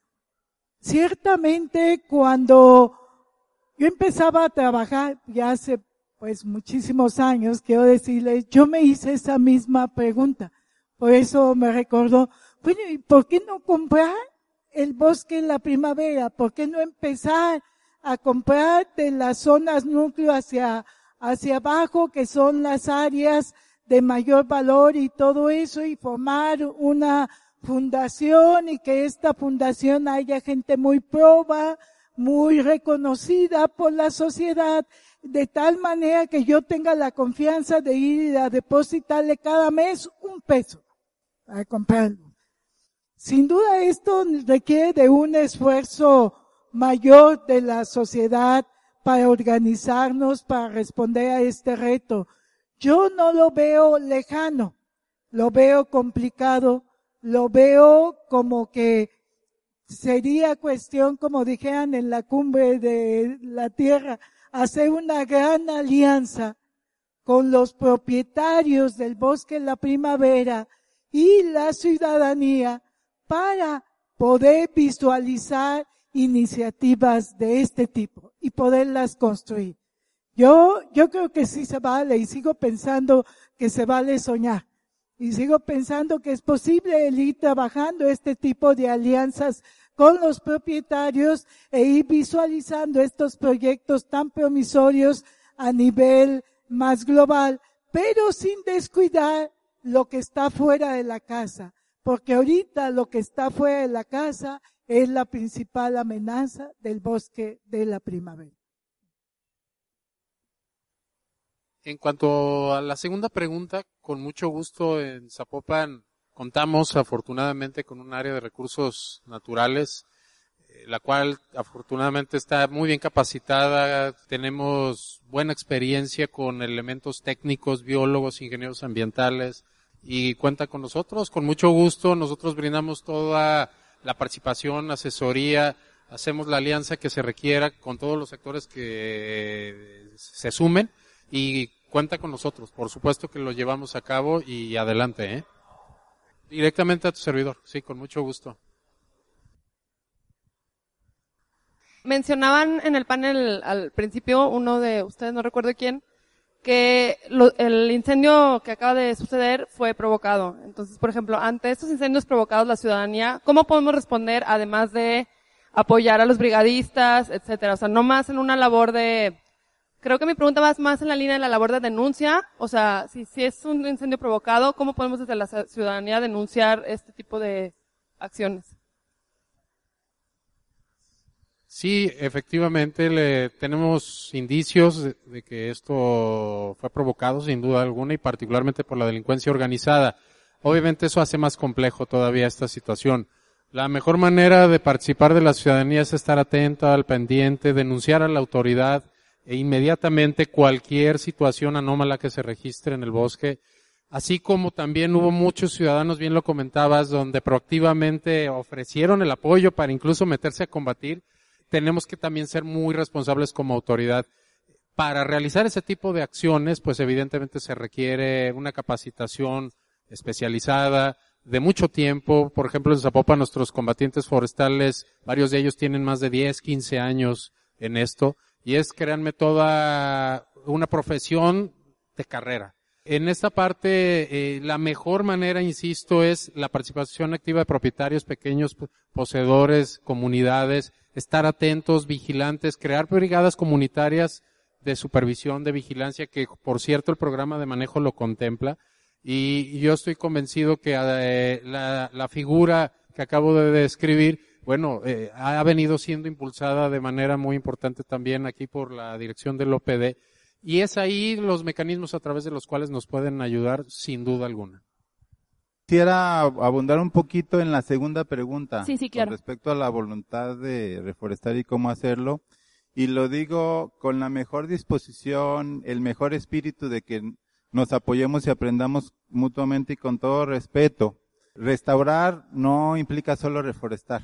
Ciertamente, cuando yo empezaba a trabajar, ya hace pues muchísimos años, quiero decirles, yo me hice esa misma pregunta. Por eso me recordó, bueno, ¿y por qué no comprar el bosque en la primavera? ¿Por qué no empezar a comprar de las zonas núcleo hacia abajo, que son las áreas de mayor valor y todo eso, y formar una fundación y que esta fundación haya gente muy proba, muy reconocida por la sociedad, de tal manera que yo tenga la confianza de ir a depositarle cada mes $1 para comprarlo? Sin duda esto requiere de un esfuerzo mayor de la sociedad para organizarnos, para responder a este reto. Yo no lo veo lejano, lo veo complicado, lo veo como que sería cuestión, como dijeran en la cumbre de la tierra, hacer una gran alianza con los propietarios del bosque en la primavera y la ciudadanía para poder visualizar iniciativas de este tipo y poderlas construir. Yo creo que sí se vale y sigo pensando que se vale soñar. Y sigo pensando que es posible el ir trabajando este tipo de alianzas con los propietarios e ir visualizando estos proyectos tan promisorios a nivel más global, pero sin descuidar lo que está fuera de la casa. Porque ahorita lo que está fuera de la casa es la principal amenaza del bosque de la primavera. En cuanto a la segunda pregunta, con mucho gusto en Zapopan contamos afortunadamente con un área de recursos naturales, la cual afortunadamente está muy bien capacitada. Tenemos buena experiencia con elementos técnicos, biólogos, ingenieros ambientales, y cuenta con nosotros, con mucho gusto. Nosotros brindamos toda la participación, asesoría, hacemos la alianza que se requiera con todos los sectores que se sumen y cuenta con nosotros. Por supuesto que lo llevamos a cabo y adelante, Directamente a tu servidor, sí, con mucho gusto. Mencionaban en el panel al principio, uno de ustedes, no recuerdo quién, que el incendio que acaba de suceder fue provocado. Entonces, por ejemplo, ante estos incendios provocados, la ciudadanía, ¿cómo podemos responder además de apoyar a los brigadistas, etcétera? O sea, no más en una labor de, creo que mi pregunta va más en la línea de la labor de denuncia. O sea, si es un incendio provocado, ¿cómo podemos desde la ciudadanía denunciar este tipo de acciones? Sí, efectivamente tenemos indicios de que esto fue provocado sin duda alguna y particularmente por la delincuencia organizada. Obviamente eso hace más complejo todavía esta situación. La mejor manera de participar de la ciudadanía es estar atenta, al pendiente, denunciar a la autoridad e inmediatamente cualquier situación anómala que se registre en el bosque. Así como también hubo muchos ciudadanos, bien lo comentabas, donde proactivamente ofrecieron el apoyo para incluso meterse a combatir. Tenemos que también ser muy responsables como autoridad. Para realizar ese tipo de acciones, pues evidentemente se requiere una capacitación especializada de mucho tiempo. Por ejemplo, en Zapopan nuestros combatientes forestales, varios de ellos tienen más de 10, 15 años en esto. Y es, créanme, toda una profesión de carrera. En esta parte, la mejor manera, insisto, es la participación activa de propietarios, pequeños poseedores, comunidades, estar atentos, vigilantes, crear brigadas comunitarias de supervisión, de vigilancia, que por cierto el programa de manejo lo contempla. Y yo estoy convencido que la figura que acabo de describir, bueno, ha venido siendo impulsada de manera muy importante también aquí por la dirección del OPD. Y es ahí los mecanismos a través de los cuales nos pueden ayudar, sin duda alguna. Quisiera abundar un poquito en la segunda pregunta. Sí, claro. Con respecto a la voluntad de reforestar y cómo hacerlo. Y lo digo con la mejor disposición, el mejor espíritu de que nos apoyemos y aprendamos mutuamente y con todo respeto. Restaurar no implica solo reforestar.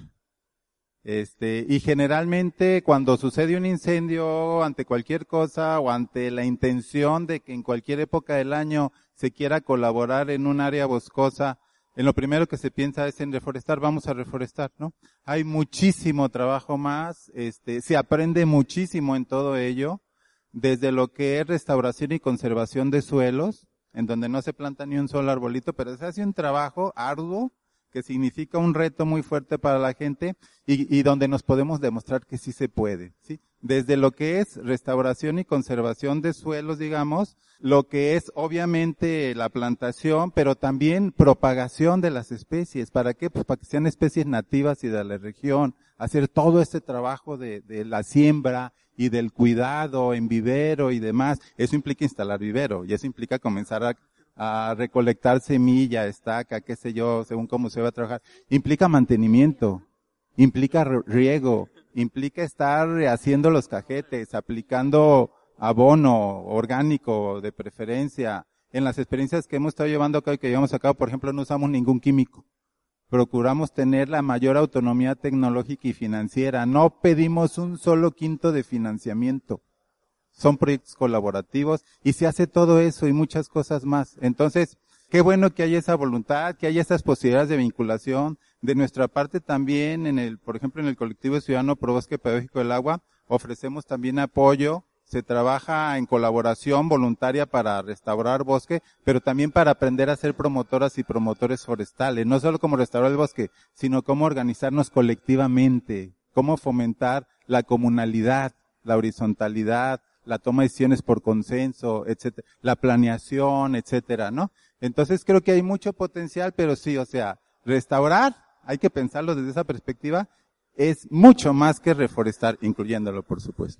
Y generalmente cuando sucede un incendio ante cualquier cosa o ante la intención de que en cualquier época del año se quiera colaborar en un área boscosa, en lo primero que se piensa es en reforestar, vamos a reforestar, ¿no? Hay muchísimo trabajo más, se aprende muchísimo en todo ello, desde lo que es restauración y conservación de suelos, en donde no se planta ni un solo arbolito, pero se hace un trabajo arduo, que significa un reto muy fuerte para la gente y donde nos podemos demostrar que sí se puede, ¿sí? Desde lo que es restauración y conservación de suelos, digamos, lo que es obviamente la plantación, pero también propagación de las especies. ¿Para qué? Pues para que sean especies nativas y de la región. Hacer todo este trabajo de la siembra y del cuidado en vivero y demás. Eso implica instalar vivero y eso implica comenzar a recolectar semilla, estaca, qué sé yo, según cómo se va a trabajar. Implica mantenimiento, implica riego, implica estar haciendo los cajetes, aplicando abono orgánico de preferencia. En las experiencias que hemos estado llevando a cabo y que llevamos a cabo, por ejemplo, no usamos ningún químico. Procuramos tener la mayor autonomía tecnológica y financiera. No pedimos un solo quinto de financiamiento. Son proyectos colaborativos y se hace todo eso y muchas cosas más. Entonces, qué bueno que haya esa voluntad, que haya esas posibilidades de vinculación. De nuestra parte también, por ejemplo, en el colectivo ciudadano Pro Bosque Pedagógico del Agua, ofrecemos también apoyo. Se trabaja en colaboración voluntaria para restaurar bosque, pero también para aprender a ser promotoras y promotores forestales. No solo como restaurar el bosque, sino cómo organizarnos colectivamente, cómo fomentar la comunalidad, la horizontalidad, la toma de decisiones por consenso, etcétera, la planeación, etcétera, ¿no? Entonces creo que hay mucho potencial, pero sí, o sea, restaurar, hay que pensarlo desde esa perspectiva, es mucho más que reforestar, incluyéndolo, por supuesto.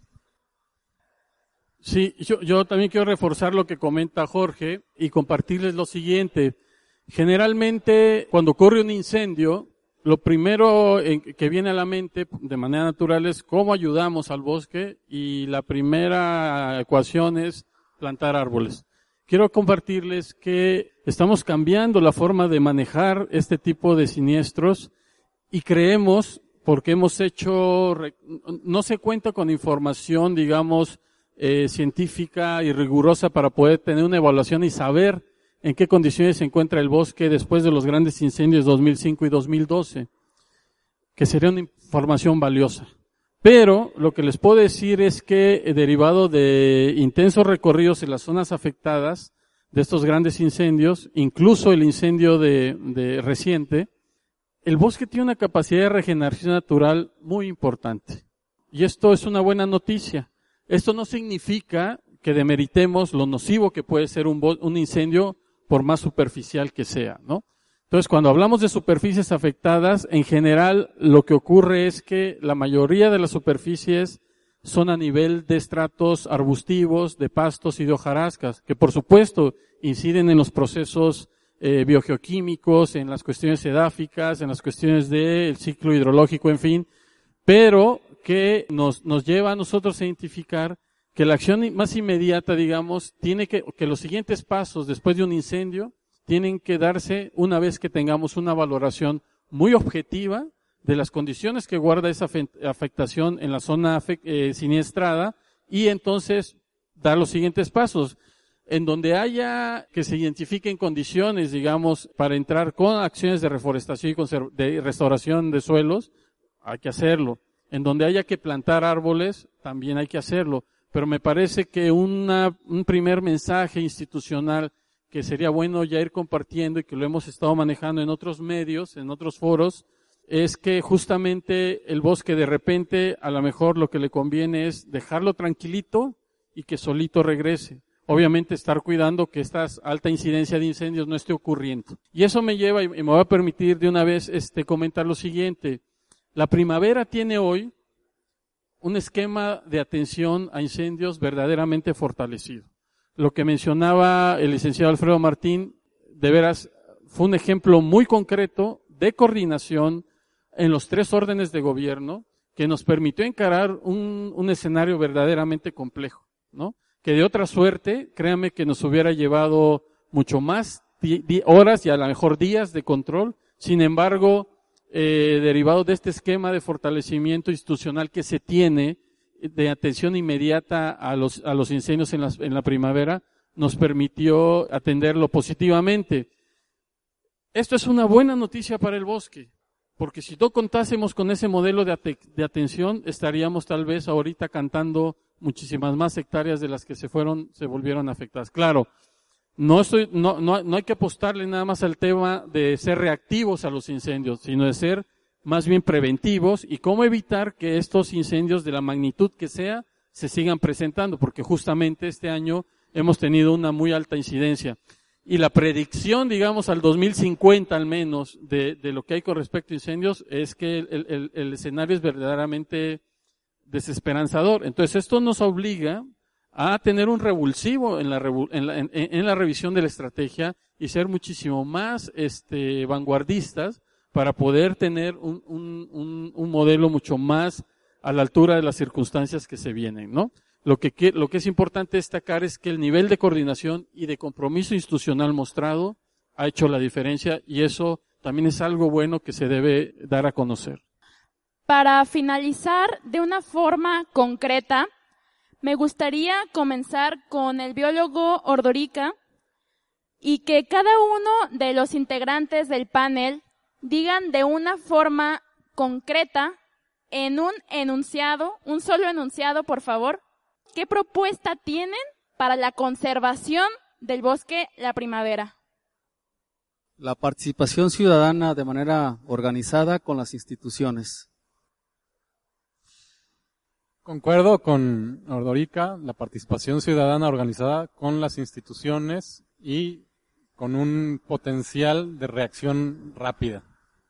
Sí, yo también quiero reforzar lo que comenta Jorge y compartirles lo siguiente. Generalmente, cuando ocurre un incendio, lo primero que viene a la mente de manera natural es cómo ayudamos al bosque y la primera ecuación es plantar árboles. Quiero compartirles que estamos cambiando la forma de manejar este tipo de siniestros y creemos, porque hemos hecho, no se cuenta con información, digamos, científica y rigurosa para poder tener una evaluación y saber en qué condiciones se encuentra el bosque después de los grandes incendios 2005 y 2012, que sería una información valiosa. Pero lo que les puedo decir es que derivado de intensos recorridos en las zonas afectadas de estos grandes incendios, incluso el incendio de reciente, el bosque tiene una capacidad de regeneración natural muy importante. Y esto es una buena noticia. Esto no significa que demeritemos lo nocivo que puede ser un incendio por más superficial que sea, ¿no? Entonces, cuando hablamos de superficies afectadas, en general lo que ocurre es que la mayoría de las superficies son a nivel de estratos arbustivos, de pastos y de hojarascas, que por supuesto inciden en los procesos biogeoquímicos, en las cuestiones edáficas, en las cuestiones del ciclo hidrológico, en fin, pero que nos lleva a nosotros a identificar que la acción más inmediata, digamos, tiene que los siguientes pasos después de un incendio tienen que darse una vez que tengamos una valoración muy objetiva de las condiciones que guarda esa afectación en la zona siniestrada y entonces dar los siguientes pasos. En donde haya que se identifiquen condiciones, digamos, para entrar con acciones de reforestación y de restauración de suelos, hay que hacerlo. En donde haya que plantar árboles, también hay que hacerlo. Pero me parece que un primer mensaje institucional que sería bueno ya ir compartiendo y que lo hemos estado manejando en otros medios, en otros foros, es que justamente el bosque de repente a lo mejor lo que le conviene es dejarlo tranquilito y que solito regrese. Obviamente estar cuidando que esta alta incidencia de incendios no esté ocurriendo. Y eso me lleva, y me va a permitir de una vez comentar lo siguiente. La primavera tiene hoy un esquema de atención a incendios verdaderamente fortalecido. Lo que mencionaba el licenciado Alfredo Martín, de veras, fue un ejemplo muy concreto de coordinación en los 3 órdenes de gobierno que nos permitió encarar un escenario verdaderamente complejo, ¿no? Que de otra suerte, créanme que nos hubiera llevado mucho más horas y a lo mejor días de control. Sin embargo, derivado de este esquema de fortalecimiento institucional que se tiene de atención inmediata a los incendios en la primavera, nos permitió atenderlo positivamente. Esto es una buena noticia para el bosque, porque si no contásemos con ese modelo de atención, estaríamos tal vez ahorita cantando muchísimas más hectáreas de las que se volvieron afectadas. Claro, no hay que apostarle nada más al tema de ser reactivos a los incendios, sino de ser más bien preventivos y cómo evitar que estos incendios de la magnitud que sea se sigan presentando, porque justamente este año hemos tenido una muy alta incidencia. Y la predicción, digamos, al 2050 al menos, de lo que hay con respecto a incendios, es que el escenario es verdaderamente desesperanzador. Entonces esto nos obliga a tener un revulsivo en la revisión de la estrategia y ser muchísimo más vanguardistas para poder tener un modelo mucho más a la altura de las circunstancias que se vienen, ¿no? Lo que es importante destacar es que el nivel de coordinación y de compromiso institucional mostrado ha hecho la diferencia y eso también es algo bueno que se debe dar a conocer. Para finalizar de una forma concreta, me gustaría comenzar con el biólogo Ordorica y que cada uno de los integrantes del panel digan de una forma concreta, en un enunciado, un solo enunciado, por favor, ¿qué propuesta tienen para la conservación del bosque la primavera? La participación ciudadana de manera organizada con las instituciones. Concuerdo con Ordorica, la participación ciudadana organizada con las instituciones y con un potencial de reacción rápida.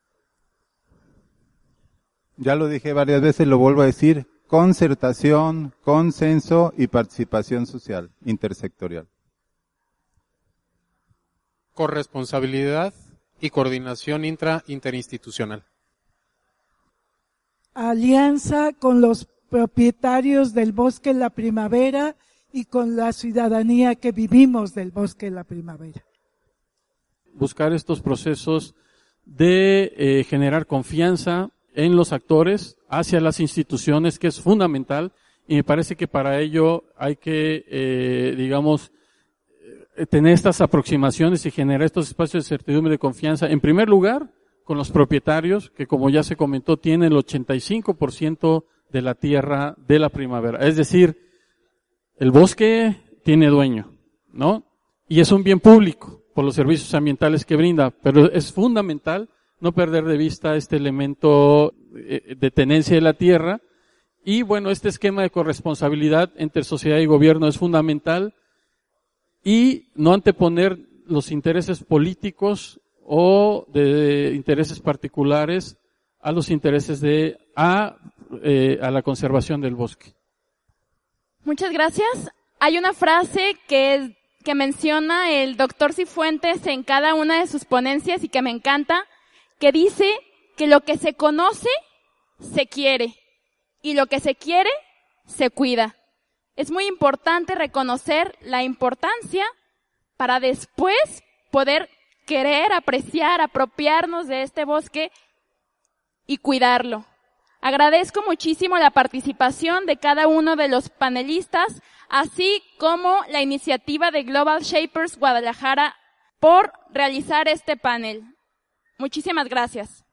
Ya lo dije varias veces, lo vuelvo a decir, concertación, consenso y participación social intersectorial. Corresponsabilidad y coordinación interinstitucional. Alianza con los propietarios del bosque en la primavera y con la ciudadanía que vivimos del bosque en la primavera. Buscar estos procesos de generar confianza en los actores hacia las instituciones, que es fundamental, y me parece que para ello hay que, tener estas aproximaciones y generar estos espacios de certidumbre y de confianza, en primer lugar, con los propietarios, que como ya se comentó, tienen el 85% de la tierra de la primavera. Es decir, el bosque tiene dueño, ¿no? Y es un bien público por los servicios ambientales que brinda, pero es fundamental no perder de vista este elemento de tenencia de la tierra. Y bueno, este esquema de corresponsabilidad entre sociedad y gobierno es fundamental y no anteponer los intereses políticos o de intereses particulares a los intereses a la conservación del bosque. Muchas gracias. Hay una frase que menciona el doctor Cifuentes en cada una de sus ponencias y que me encanta, que dice que lo que se conoce, se quiere, y lo que se quiere, se cuida. Es muy importante reconocer la importancia para después poder querer, apreciar, apropiarnos de este bosque y cuidarlo. Agradezco muchísimo la participación de cada uno de los panelistas, así como la iniciativa de Global Shapers Guadalajara por realizar este panel. Muchísimas gracias.